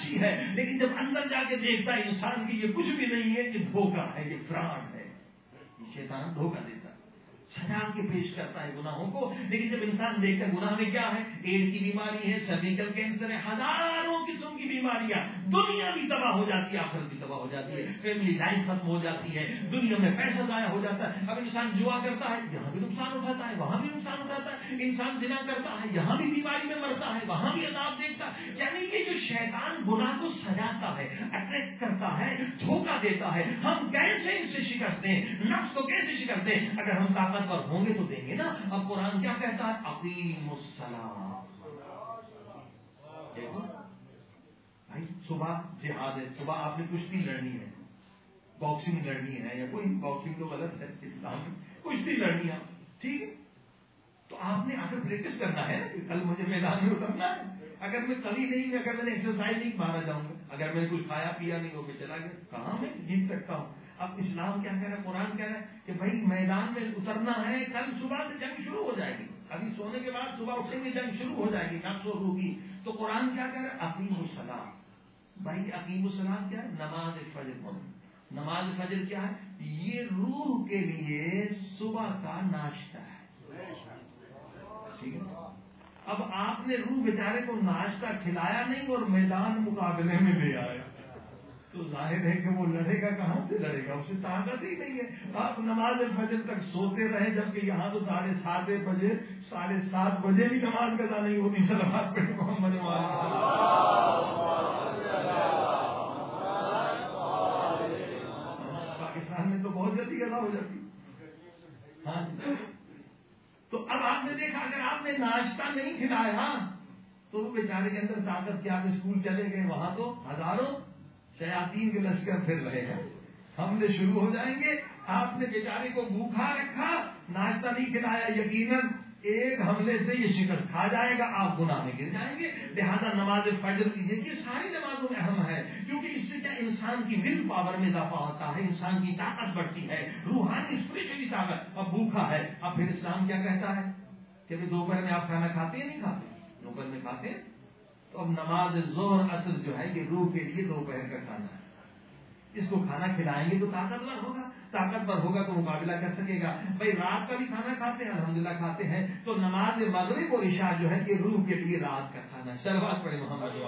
اچھی ہے، لیکن جب اندر جا کے دیکھتا ہے انسان کی یہ کچھ بھی نہیں ہے، یہ دھوکہ ہے، یہ فراڈ ہے، یہ شیطان دھوکہ دیتا ہے، سجا کے پیش کرتا ہے گناہوں کو. لیکن جب انسان دیکھتا ہے گناہ میں کیا ہے، ایڈز کی بیماری ہے، سرویکل کینسر ہے، ہزاروں قسم کی بیماریاں، دنیا بھی تباہ ہو جاتی ہے، آخرت بھی تباہ ہو جاتی ہے، فیملی لائف ختم ہو جاتی ہے، دنیا میں پیسہ ضائع ہو جاتا ہے. اب انسان جوا کرتا ہے، یہاں بھی نقصان اٹھاتا ہے، وہاں بھی نقصان اٹھاتا ہے. انسان زنا کرتا ہے، یہاں بھی بیماری میں مرتا ہے، وہاں بھی عذاب دیکھتا ہے. یعنی یہ جو شیطان گناہ کو سجاتا ہے، اٹریکٹ کرتا ہے، دھوکہ دیتا ہے، ہم کیسے ان سے شکست دیں، نفس کو کیسے شکست دیں؟ اگر ہم طاقتور ہوں گے تو دیں گے نا. اب قرآن کیا کہتا ہے، اقیموا الصلاۃ. دیکھو بھائی، صبح جہاد ہے، صبح آپ نے کشتی لڑنی ہے، باکسنگ لڑنی ہے، یا کوئی باکسنگ تو غلط ہے اسلام میں، کشتی لڑنی ہے، ٹھیک ہے، تو آپ نے آ کر پریکٹس کرنا ہے کہ کل مجھے میدان میں اترنا ہے. اگر میں کبھی نہیں، اگر میں نے ایکسرسائز نہیں، مارا جاؤں گا. اگر میں نے کچھ کھایا پیا نہیں ہو کے چلا گیا، کہاں میں جیت سکتا ہوں؟ اب اسلام کیا کہہ رہا ہے، قرآن کہہ رہا ہے کہ بھائی میدان میں اترنا ہے، کل صبح سے جنگ شروع ہو جائے گی. ابھی سونے کے بعد صبح اٹھیں گے جنگ شروع ہو جائے گی، نفس و روح کی. تو قرآن کیا کہہ رہا ہے، اقیموا الصلاۃ. بھائی اقیموا الصلاۃ کیا ہے، نماز فجر پڑھو. نماز فجر کیا ہے، یہ روح کے لیے صبح کا ناشتہ ہے، ٹھیک ہے. اب آپ نے روح بیچارے کو ناشتہ کھلایا نہیں اور میدان مقابلے میں لے آیا، تو ظاہر ہے کہ وہ لڑے گا، کہاں سے لڑے گا، اسے طاقت ہی نہیں ہے. آپ نماز فجر تک سوتے رہے، جبکہ یہاں تو 7:30 بجے 7:30 بجے بھی نماز قضا نہیں ہوتی. صلوات پڑھیں محمد پاکستان میں تو بہت جلدی قضا ہو جاتی. ہاں، تو اب آپ نے دیکھا اگر آپ نے ناشتہ نہیں کھلایا تو وہ بیچارے کے اندر طاقت کیا، اسکول چلے گئے، وہاں تو ہزاروں شیاطین کے لشکر پھر رہے ہیں، حملے شروع ہو جائیں گے. آپ نے بیچارے کو بھوکھا رکھا، ناشتہ نہیں کھلایا، یقیناً ایک حملے سے یہ شکست کھا جائے گا، آپ گناہ میں گر جائیں گے. لہذا نماز فجر کیجیے، یہ ساری نمازوں میں اہم ہے، کیونکہ اس سے کیا انسان کی ول پاور میں اضافہ ہوتا ہے، انسان کی طاقت بڑھتی ہے، روحانی اسپرچولی طاقت. اب بھوکھا ہے، اب پھر اسلام کیا کہتا ہے کہ دوپہر میں آپ کھانا کھاتے ہیں نہیں کھاتے؟ دوپہر میں کھاتے ہیں. تو اب نماز ظہر اثر جو ہے یہ روح کے لیے دوپہر کا کھانا ہے. اس کو کھانا کھلائیں گے تو طاقتور ہوگا، طاقتور ہوگا تو مقابلہ کر سکے گا. بھائی رات کا بھی کھانا کھاتے ہیں، الحمدللہ کھاتے ہیں، تو نماز مغرب اور عشاء جو ہے یہ روح کے لیے رات کا کھانا ہے. صلوات پڑھیں محمد.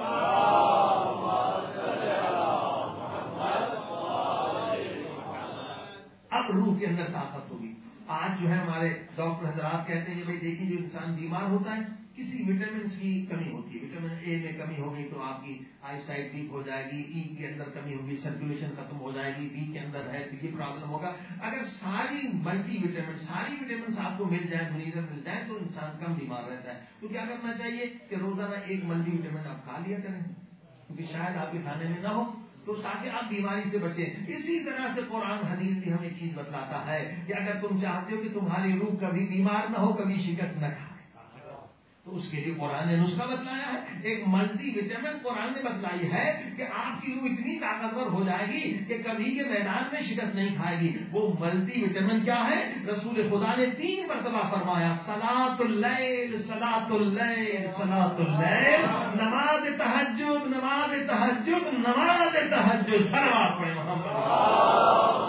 اب روح کے اندر طاقت ہوگی. آج جو ہے ہمارے ڈاکٹر حضرات کہتے ہیں بھائی دیکھیے جو انسان بیمار ہوتا ہے کسی وٹامنس کی کمی ہوتی ہے، وٹامن اے میں کمی ہوگی تو آپ کی آئی سائٹ ویک ہو جائے گی، ای کے اندر کمی ہوگی، سرکولیشن ختم ہو جائے گی، بی کے اندر ہے تو یہ پرابلم ہوگا. اگر ساری ملٹی وٹامن، ساری وٹامنس آپ کو مل جائے، منیزم مل جائے تو انسان کم بیمار رہتا ہے. تو کیا کرنا چاہیے کہ روزانہ ایک ملٹی وٹامن آپ کھا لیا کریں، کیونکہ شاید آپ کے کھانے میں نہ ہو، تو تاکہ آپ بیماری سے بچیں. اسی طرح سے قرآن حدیث بھی ہمیں چیز بتلاتا ہے کہ اگر تم چاہتے ہو کہ تمہاری روح کبھی بیمار نہ ہو، کبھی شکست نہ کھائے، تو اس کے لیے قرآن نے نسخہ بتلایا ہے. ایک ملٹی وٹامن قرآن نے بتلائی ہے کہ آپ کی روح اتنی طاقتور ہو جائے گی کہ کبھی یہ میدان میں شکست نہیں کھائے گی. وہ ملٹی وٹامن کیا ہے؟ رسول خدا نے 3 مرتبہ فرمایا، صلاۃ اللیل، صلاۃ اللیل، صلاۃ اللیل، نماز تہجد، نماز تہجد، نماز تہجد. صلوات پڑھیں محمد.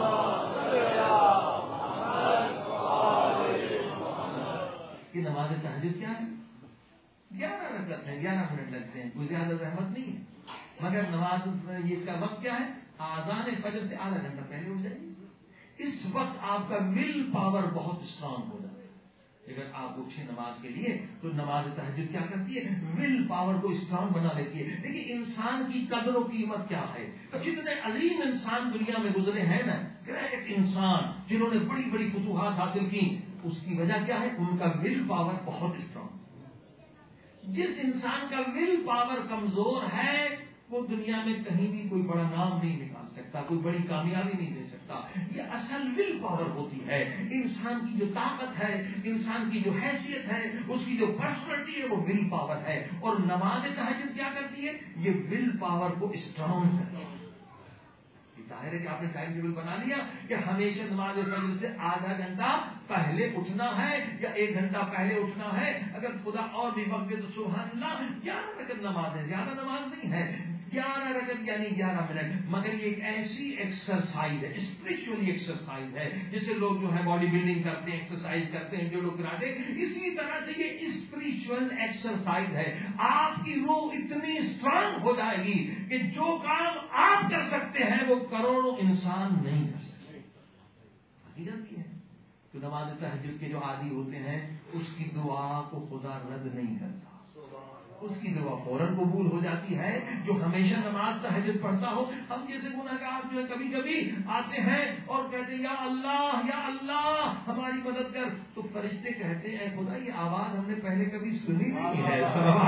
یہ نماز تہجد کیا ہے؟ 11 رکعت ہے، 11 منٹ لگتے ہیں، کوئی زیادہ زحمت نہیں ہے. مگر نماز اس کا وقت کیا ہے؟ آذان فجر سے آدھا گھنٹہ پہلے اٹھ جائیے. اس وقت آپ کا ول پاور بہت اسٹرانگ ہو جاتا ہے. اگر آپ اٹھیں نماز کے لیے تو نماز تہجد کیا کرتی ہے؟ ول پاور کو اسٹرانگ بنا لیتی ہے. لیکن انسان کی قدر و قیمت کیا ہے؟ جتنے عظیم انسان دنیا میں گزرے ہیں نا، گریٹ انسان جنہوں نے بڑی بڑی فتوحات حاصل کی، اس کی وجہ کیا ہے؟ ان کا ول پاور بہت اسٹرانگ. جس انسان کا ول پاور کمزور ہے وہ دنیا میں کہیں بھی کوئی بڑا نام نہیں نکال سکتا، کوئی بڑی کامیابی نہیں دے سکتا. یہ اصل ول پاور ہوتی ہے. انسان کی جو طاقت ہے، انسان کی جو حیثیت ہے، اس کی جو پرسنالٹی ہے وہ ول پاور ہے. اور نماز تہجد کیا کرتی ہے؟ یہ ول پاور کو اسٹرانگ کرتی ہے. ظاہر ہے کہ آپ نے ٹائم ٹیبل بنا لیا کہ ہمیشہ نماز فجر سے آدھا گھنٹہ پہلے اٹھنا ہے یا 1 گھنٹہ پہلے اٹھنا ہے. اگر خدا اور بھی وقت دے تو سبحان اللہ 11 رکعت نماز ہے, زیادہ نماز نہیں ہے, 11 رکعت یعنی 11 منٹ. مگر یہ ایک ایسی ایکسرسائز ہے, اسپرچولی ایکسرسائز ہے, جسے لوگ جو ہے باڈی بلڈنگ کرتے ہیں, ایکسرسائز کرتے ہیں, جو لوگ کراتے ہیں, اسی طرح سے یہ اسپرچوئل ایکسرسائز ہے. آپ کی روح اتنی اسٹرانگ ہو جائے گی کہ جو کام آپ کر سکتے ہیں وہ کروڑوں انسان نہیں کر سکتے. حقیقت یہ ہے کہ نماز تہجد کے جو عادی ہوتے ہیں اس کی دعا کو خدا رد نہیں کرتا, اس کی دعا فوراً قبول ہو جاتی ہے. جو ہمیشہ نماز تہجد پڑھتا ہو, ہم جیسے گناہگار جو ہے کبھی کبھی آتے ہیں اور کہتے ہیں یا اللہ ہماری مدد کر, تو فرشتے کہتے ہیں اے خدا یہ آواز ہم نے پہلے کبھی سنی نہیں ہے.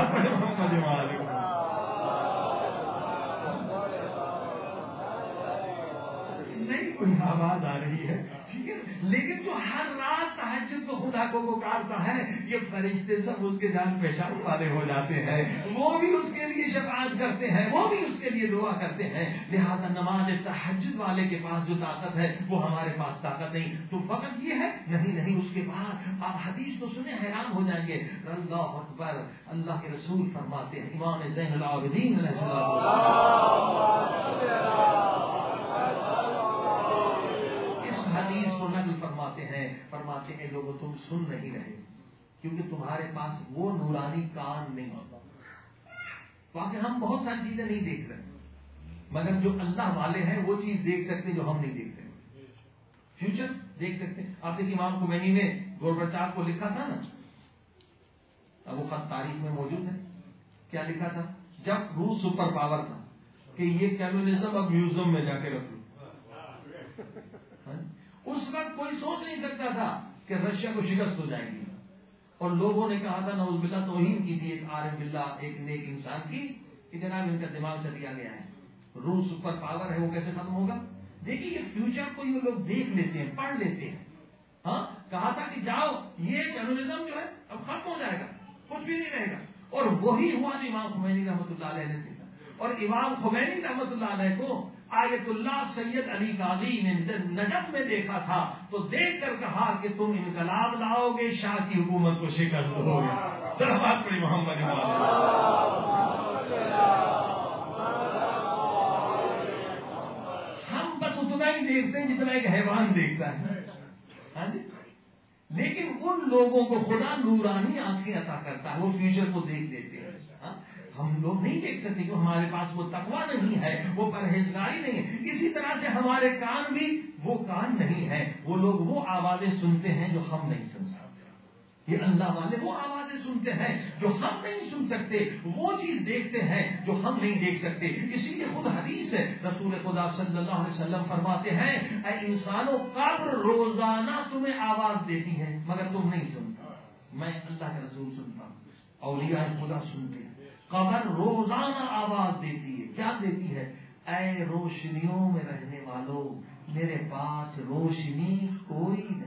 نہیں کوئی آواز آ رہی ہے, ٹھیک ہے, لیکن جو ہر رات تہجد کو خدا کو پکارتا ہے, یہ فرشتے سب اس کے جان پہچان والے ہو جاتے ہیں, وہ بھی اس کے لیے شفاعت کرتے ہیں, وہ بھی اس کے لیے دعا کرتے ہیں. لہذا نماز تہجد والے کے پاس جو طاقت ہے وہ ہمارے پاس طاقت نہیں. تو فقط یہ ہے نہیں, اس کے بعد آپ حدیث تو سنے حیران ہو جائیں گے. اللہ اکبر, اللہ کے رسول فرماتے ہیں, امام زین العابدین علیہ السلام حدیث کو نقل فرماتے ہیں لوگوں تم سن نہیں رہے کیونکہ تمہارے پاس وہ نورانی کان نہیں. واقعی ہم بہت ساری چیزیں نہیں دیکھ رہے, مگر جو اللہ والے ہیں وہ چیز دیکھ سکتے جو ہم نہیں دیکھ سکتے. فیوچر دیکھ سکتے. آپ دیکھیں امام خمینی نے گورباچوف کو لکھا تھا نا, اب وہ خط تاریخ میں موجود ہے. کیا لکھا تھا جب روس سپر پاور تھا کہ یہ کمیونزم اب میوزیم میں جا کے رکھ لو. اس وقت کوئی سوچ نہیں سکتا تھا کہ رشیا کو شکست ہو جائے گی, اور لوگوں نے کہا تھا نعوذ باللہ توہین کی تھی ایک عارف باللہ ایک نیک انسان کی کہ جناب ان کا دماغ سے دیا گیا ہے, روس سپر پاور ہے وہ کیسے ختم ہوگا. دیکھیے یہ فیوچر کو یہ لوگ دیکھ لیتے ہیں, پڑھ لیتے ہیں. ہاں کہا تھا کہ جاؤ یہ کمیونزم جو ہے اب ختم ہو جائے گا, کچھ بھی نہیں رہے گا, اور وہی ہوا جو امام خمینی رحمۃ اللہ علیہ نے دیکھا. اور امام خمینی رحمۃ اللہ علیہ کو آیت اللہ سید علی قادری نے نجف میں دیکھا تھا تو دیکھ کر کہا کہ تم انقلاب لاؤ گے, شاہ کی حکومت کو شکست دو گے. صلوات پڑھی محمد. ہم بس اتنا ہی دیکھتے ہیں جتنا ایک حیوان دیکھتا ہے. ہاں جی, لیکن ان لوگوں کو خدا نورانی آنکھیں عطا کرتا ہے, وہ فیوچر کو دیکھ لیتے ہیں. ہم لوگ نہیں دیکھ سکتے کہ ہمارے پاس وہ تقویٰ نہیں ہے, وہ پرہیزگاری نہیں ہے. اسی طرح سے ہمارے کان بھی وہ کان نہیں ہے, وہ لوگ وہ آوازیں سنتے ہیں جو ہم نہیں سن سکتے. یہ اللہ والے وہ آوازیں سنتے ہیں جو ہم نہیں سن سکتے, وہ چیز دیکھتے ہیں جو ہم نہیں دیکھ سکتے. اسی لیے خود حدیث ہے, رسول خدا صلی اللہ علیہ وسلم فرماتے ہیں اے انسانوں قبر روزانہ تمہیں آواز دیتی ہے مگر تم نہیں سنتا. میں اللہ کے رسول سنتا ہوں, اولیاء خدا سنتے ہیں. قبر روزانہ آواز دیتی ہے. کیا دیتی ہے؟ اے روشنیوں میں رہنے والوں میرے پاس روشنی کوئی نہیں.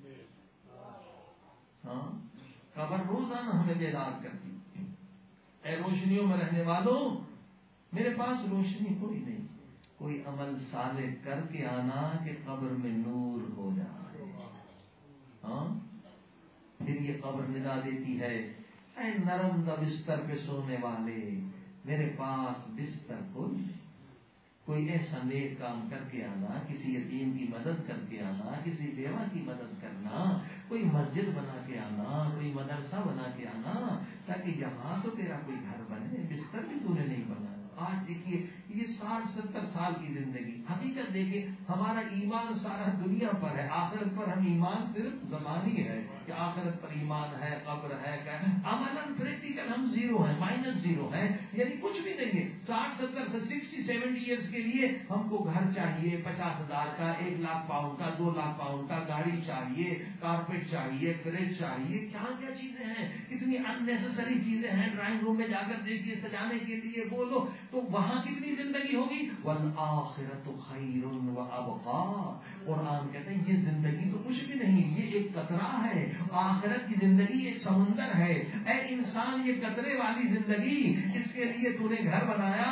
ہاں قبر روزانہ ہمیں بیدار کرتی ہے. اے روشنیوں میں رہنے والوں میرے پاس روشنی کوئی نہیں. کوئی عمل صالح کر کے آنا کہ قبر میں نور ہو جائے. ہاں پھر یہ قبر ندا دیتی ہے اے نرم دا بستر پہ سونے والے میرے پاس بستر کوئی نہیں. کوئی ایسا نیک کام کر کے آنا, کسی یتیم کی مدد کر کے آنا, کسی بیوہ کی مدد کرنا, کوئی مسجد بنا کے آنا, کوئی مدرسہ بنا کے آنا تاکہ یہاں تو تیرا کوئی گھر بنے, بستر بھی تو نے نہیں بنایا. آج دیکھیے یہ 60-70 سال کی زندگی. حقیقت دیکھیں ہمارا ایمان سارا دنیا پر ہے, آخرت پر ہم ایمان صرف زمانی ہے کہ آخرت پر ایمان ہے, قبر ہے, عملاً پریکٹیکل ہم زیرو ہیں, -0 ہیں, یعنی کچھ بھی نہیں ہے. 60-70 60-70 ایئرس کے لیے ہم کو گھر چاہیے 50,000 کا, 1 لاکھ پاؤنڈ کا, 2 لاکھ پاؤنڈ کا, گاڑی چاہیے, کارپیٹ چاہیے, فریج چاہیے, کیا کیا چیزیں ہیں, کتنی اننیسسری چیزیں ہیں. ڈرائنگ روم میں جا کر دیکھیے سجانے کے لیے بولو تو وہاں کتنی زندگی ہوگی. والآخرۃ خیر وابقا. قرآن کہتے ہیں یہ زندگی تو کچھ بھی نہیں, یہ ایک قطرہ ہے. آخرت کی زندگی ایک سمندر ہے. اے انسان یہ قطرے والی زندگی, اس کے لیے تو نے گھر بنایا, بستر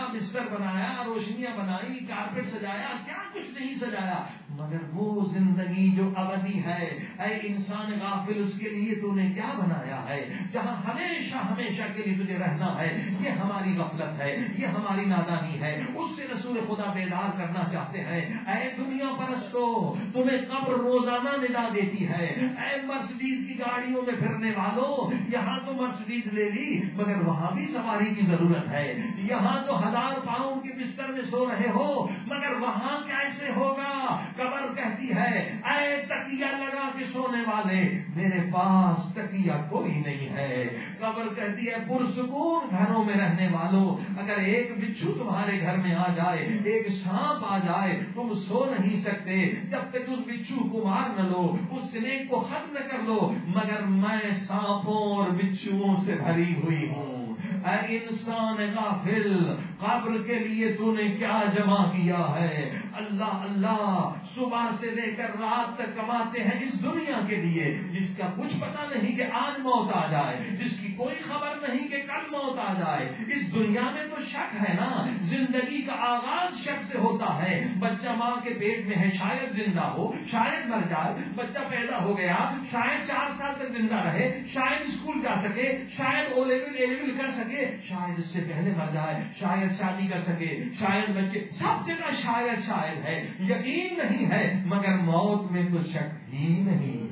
بنایا، روشنیاں بنائی، کارپیٹ سجایا، کیا کچھ نہیں سجایا، مگر وہ زندگی جو ابدی ہے، اے انسان غافل، اس کے لیے تو نے کیا بنایا ہے جہاں ہمیشہ ہمیشہ کے لیے تجھے رہنا ہے؟ یہ ہماری غفلت ہے، یہ ہماری نادانی ہے، اس سے رسول خدا بیدار کرنا چاہتے ہیں۔ اے دنیا پرستو، تمہیں قبر روزانہ ندا دیتی ہے۔ اے مرسڈیز کی گاڑیوں میں پھرنے والوں، یہاں تو مرسڈیز لے لی مگر وہاں بھی سواری کی ضرورت ہے، یہاں تو 1000 پاؤنڈ کے بستر میں سو رہے ہو مگر وہاں کیسے ہوگا؟ قبر کہتی ہے اے تکیہ لگا کے سونے والے، میرے پاس تکیہ کوئی نہیں ہے۔ قبر کہتی ہے پرسکون گھروں میں رہنے والوں، اگر ایک بچھو تمہارے گھر میں آ جائے، ایک سانپ آ جائے، تم سو نہیں سکتے جب تک اس بچھو کو مار نہ لو، اس سنیک کو ختم نہ کر لو، مگر میں سانپوں اور بچھوؤں سے بھری ہوئی ہوں۔ اے انسان غافل، قبر کے لیے تو نے کیا جمع کیا ہے؟ اللہ اللہ، صبح سے لے کر رات تک کماتے ہیں اس دنیا کے لیے، جس کا کچھ پتہ نہیں کہ آج موت آ جائے، جس کی کوئی خبر نہیں کہ کل موت آ جائے۔ اس دنیا میں تو شک ہے نا، زندگی کا آغاز شک سے ہوتا ہے۔ بچہ ماں کے پیٹ میں ہے، شاید زندہ ہو، شاید مر جائے، بچہ پیدا ہو گیا، شاید 4 سال تک زندہ رہے، شاید اسکول جا سکے، شاید او لیول کر سکے، شاید اس سے پہلے مر جائے، شاید شادی کر سکے، شاید بچے، سب جگہ شاید شاید ہے، یقین نہیں ہے، مگر موت میں تو شک ہی نہیں۔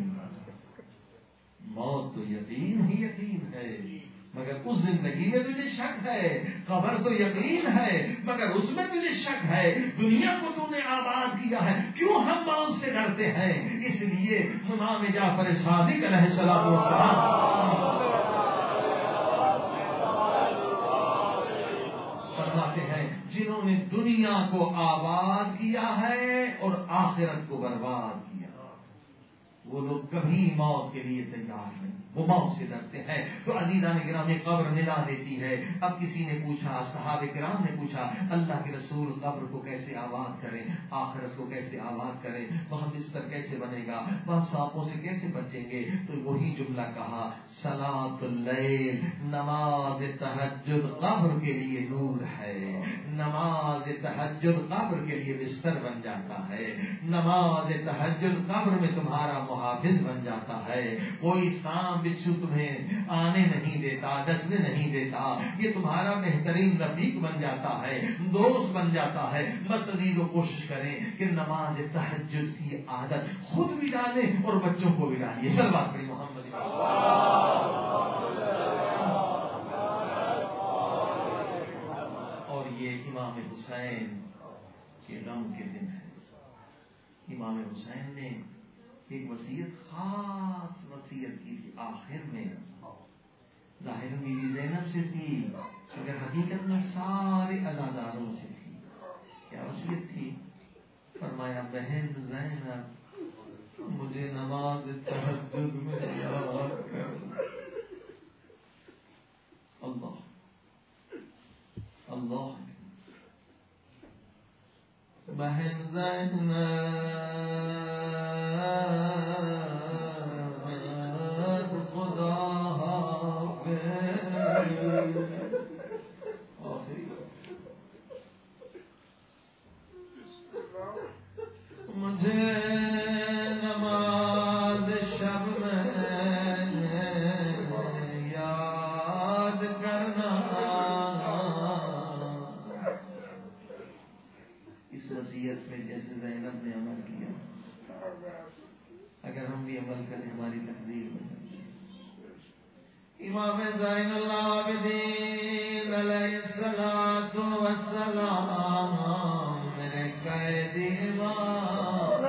موت تو یقین ہی یقین ہے، مگر اس زندگی میں تجھے شک ہے۔ قبر تو یقین ہے مگر اس میں تجھے شک ہے۔ دنیا کو تو نے آباد کیا ہے، کیوں ہم موت سے ڈرتے ہیں؟ اس لیے امام جعفر صادق علیہ الصلوۃ والسلام فرماتے ہیں جنہوں نے دنیا کو آباد کیا ہے اور آخرت کو برباد کیا، وہ لوگ کبھی موت کے لیے تیار نہیں، وہ موت سے ڈرتے ہیں۔ تو عزیزان گرامی، قبر ندا دیتی ہے۔ اب کسی نے پوچھا، صحابہ کرام نے پوچھا، اللہ کے رسول قبر کو کیسے آباد کریں، آخرت کو کیسے آباد کریں، وہاں بستر کیسے بنے گا، وہاں سانپوں سے کیسے بچیں گے؟ تو وہی جملہ کہا، صلاۃ اللیل، نماز تہجد قبر کے لیے نور ہے، نماز تہجد قبر کے لیے بستر بن جاتا ہے، نماز تہجد قبر میں تمہارا محافظ بن جاتا ہے۔ کوئی سانپ بچھو تمہیں آنے نہیں دیتا، ڈسنے نہیں دیتا، یہ تمہارا بہترین رفیق بن جاتا ہے، دوست بن جاتا ہے۔ بس عزیزو کوشش کریں کہ نماز تہجد کی عادت خود بھی ڈالیں اور بچوں کو بھی ڈالیے۔ صلوات پڑھی محمد۔ اور یہ امام حسین کے غم کے دن ہے۔ امام حسین نے ایک وصیت، خاص وصیت کی تھی آخر میں، ظاہر بیوی زینب سے تھی مگر حقیقت میں سارے عزاداروں سے تھی۔ کیا وصیت تھی؟ فرمایا، بہن زینب مجھے نماز تہجد میں یاد کر۔ اللہ اللہ، بہن زینب خدا مجھے نماز شب میں یاد کرنا۔ اس وصیت میں جیسے زینب نے عمل کیا، اگر ہم بھی عمل کریں ہماری تقدیر بن جائے۔ امام زین العابدین علیہ الصلوۃ والسلام میرے قائد امام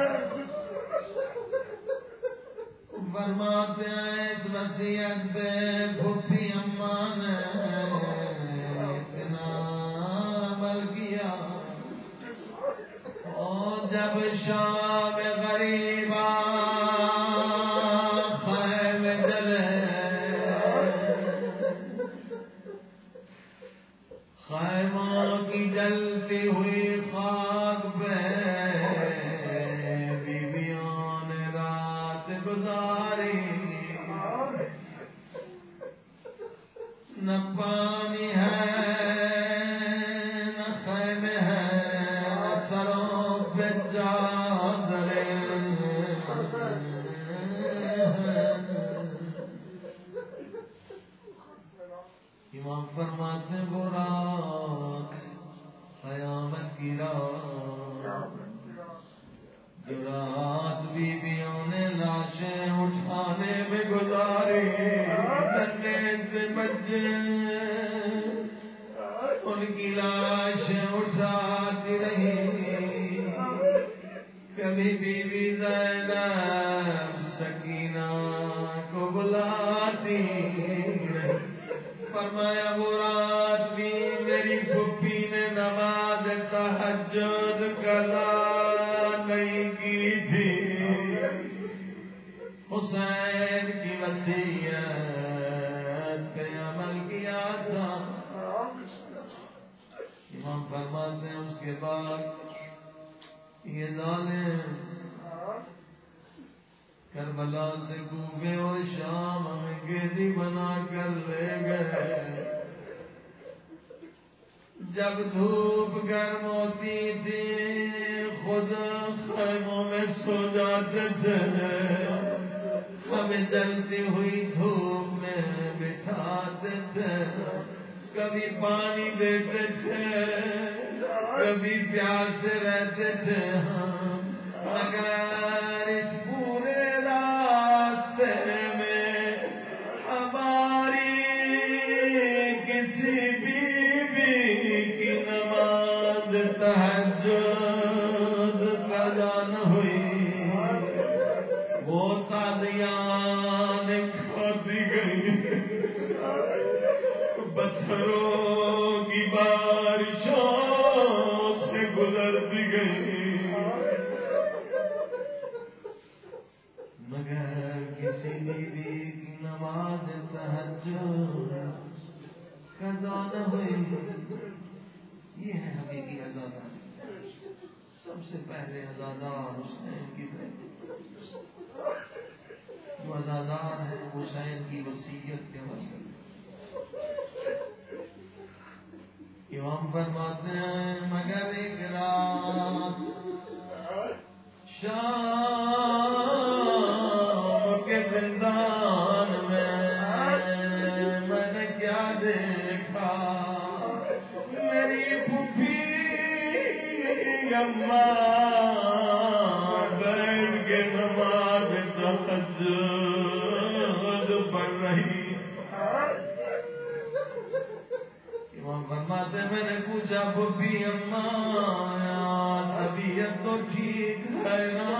فرماتے ہیں، اس وصیت پہ پھوپھی اماں نے اتنا عمل کیا، اور جب شام غریبا خیمے جلے، خیموں کی جلتی ہوئی خاک پہ بیویوں نے رات گزاری، نہ پانی ہے نہ خیمہ چادر امام فرماتے ہیں وہ رات قیامت کی رات، جو رات بیویوں نے لاشیں اٹھانے میں گزاری، ننھے سے بچے ان کی لاشیں اٹھاتی رہی، کبھی بیوی زینب سکینہ کو بلاتی رہی، فرمایا وہ رات بھی میری پھوپھی نے نماز تہجد قضا نہیں کی تھی، حسین کی وصیت پہ عمل کیا تھا۔ امام فرماتے ہیں اس کے بعد یہ ظالم کربلا سے کوفے اور شام میں قیدی بنا کر لے گئے، جب دھوپ گرم ہوتی تھی خود خیموں میں سو جاتے تھے، ہمیں جلتی ہوئی دھوپ میں بٹھاتے تھے، کبھی پانی دیتے تھے کبھی پیاسے رہتے تھے ہم، مگر اس پورے راستے میں ہماری کسی بیوی کی نماز تہجد قضا نہ ہوئی، وہ قادیان کھاتی گئی، بچھروں کی بارشوں سے گزرتی گئی، مگر کسی بیوی کی نماز تہجد قضا نہ ہوئی۔ یہ ہے حقیقی عزادار، سب سے پہلے عزادار حسین کی بیٹی، جو عزادار ہے حسین کی وصیت کے واسطے۔ امام فرماتے ہیں مگر ایک رات شام کے زندان میں نے کیا دیکھا، میری پھوپھی اماں بیٹھ کے نماز تہجد پڑھ رہی۔ امام فرماتے میں نے پوچھا پھوپھی اماں طبیعت تو ٹھیک ہے نا؟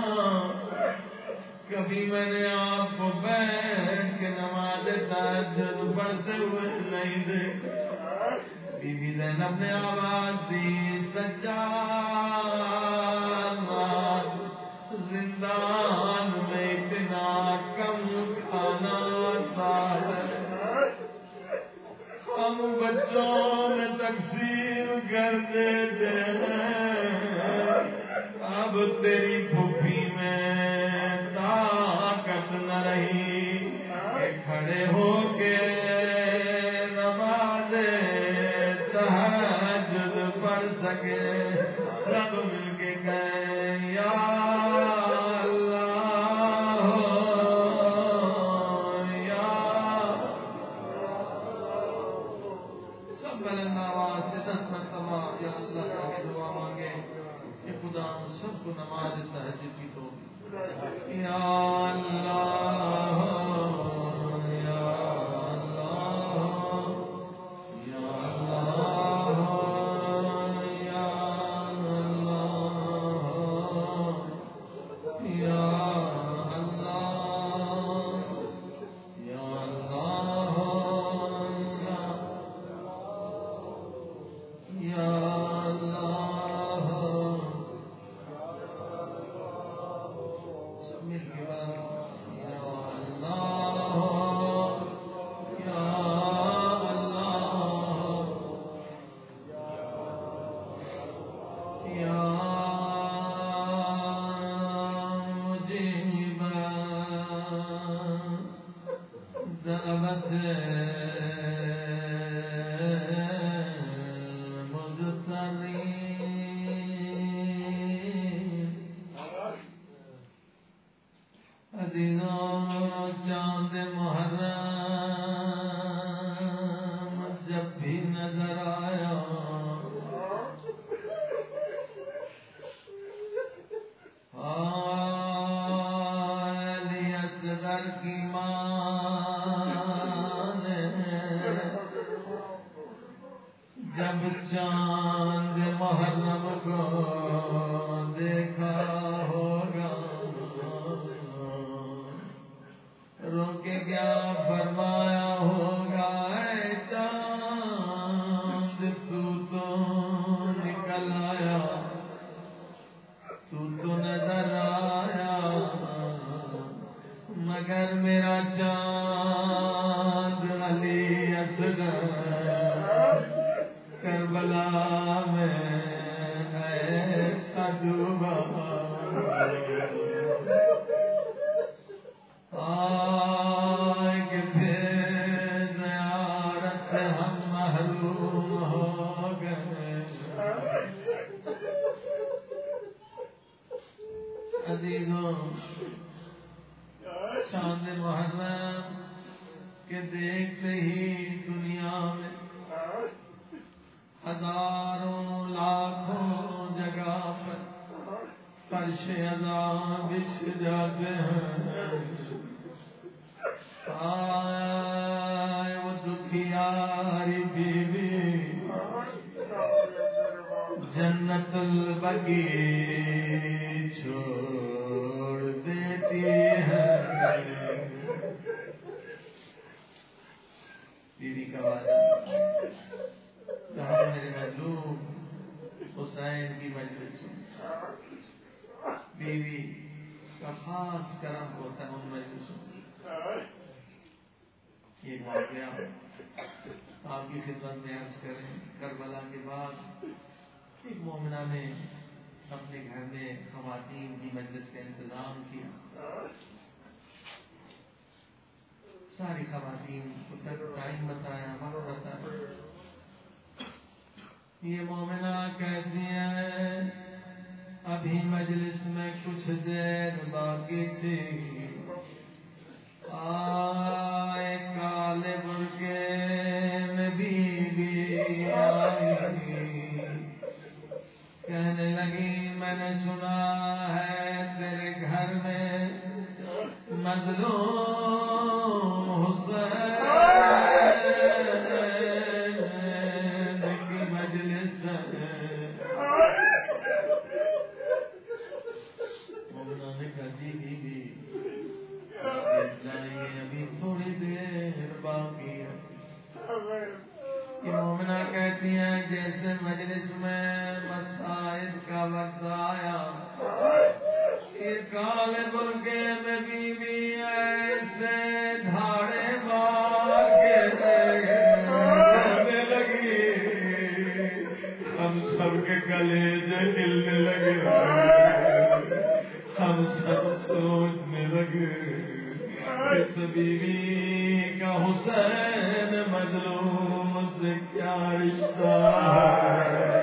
کبھی میں نے آپ کو بیٹھ کے نماز تہجد پڑھتے ہوئے نہیں دیکھا۔ بی بی زینب نے آواز دی سجاد زندان میں اتنا کم کھانا آتا ہے، ہم بچوں میں تقسیم کر دیتے ہیں، اب تیری پھوپھی میں طاقت نہ رہی کہ کھڑے ہو کے نماز تہجد پڑھ سکے، سب مل کے کہیں یا نماز تہجد کی تو یا اللہ یا اللہ یا اللہ یا اللہ चांद मुहर्रम को देखा होगा, रोके क्या फरमाया होगा, ऐ चांद तू तो निकल आया, तू तो नजर आया, मगर मेरा चांद अली असगर करबला में ऐसा डूबा, कि फिर ज़ियारत से हम महरूम हो गए। अज़ीज़ों, चांद मुहर्रम के देखते ही दुनिया में हजारों लाखों जगह पर फर्श अज़ा बिछ जाते हैं। आए वो दुखियारी बीवी जन्नतुल बकी छोड़ देती है। बीवी का वादा जहाँ मेरे मजलूम हुसैन की मजलिस में बीवी का खास करम होता है उन मजलिसों में। ये वाक़या आपकी खिदमत में अर्ज करें, करबला के बाद एक मोमिना ने अपने घर में ख़वातीन की मजलिस का इंतज़ाम किया। सारी ख़वातीन को तक टाइम बताया, वक्त बताया। ये मोमिना कहती है अभी मजलिस में कुछ देर बाकी थी, आए काले बुर्के में बीवी आई, कहने लगी मैंने सुना है तेरे घर में मजलूम हुसैन की मजलिस है। मोमिना ने कहा जी बीवी अभी थोड़ी देर बाकी है। ये मोमिना कहती है जैसे मजलिस में मसाइद का वक्त आया, ये काले बुर्के में बीवी ऐसे धाड़े मार के रोने लगी, हम सबके गले हिलने लगे, हम सब सोचने लगे इस बीवी का हुसैन मजलूम से क्या रिश्ता है।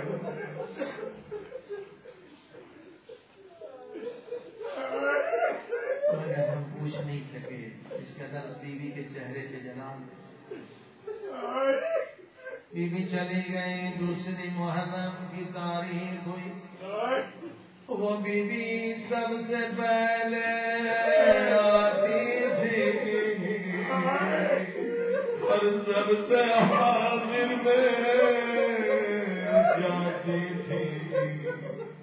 मगर हम पूछ नहीं सके, इसका दर्द बीवी के चेहरे पे जलाल। बीवी चली गई, दूसरी मुहर्रम की तारीख हुई। वो बीवी सबसे पहले आती थी और सबसे आखिर में जाती थी।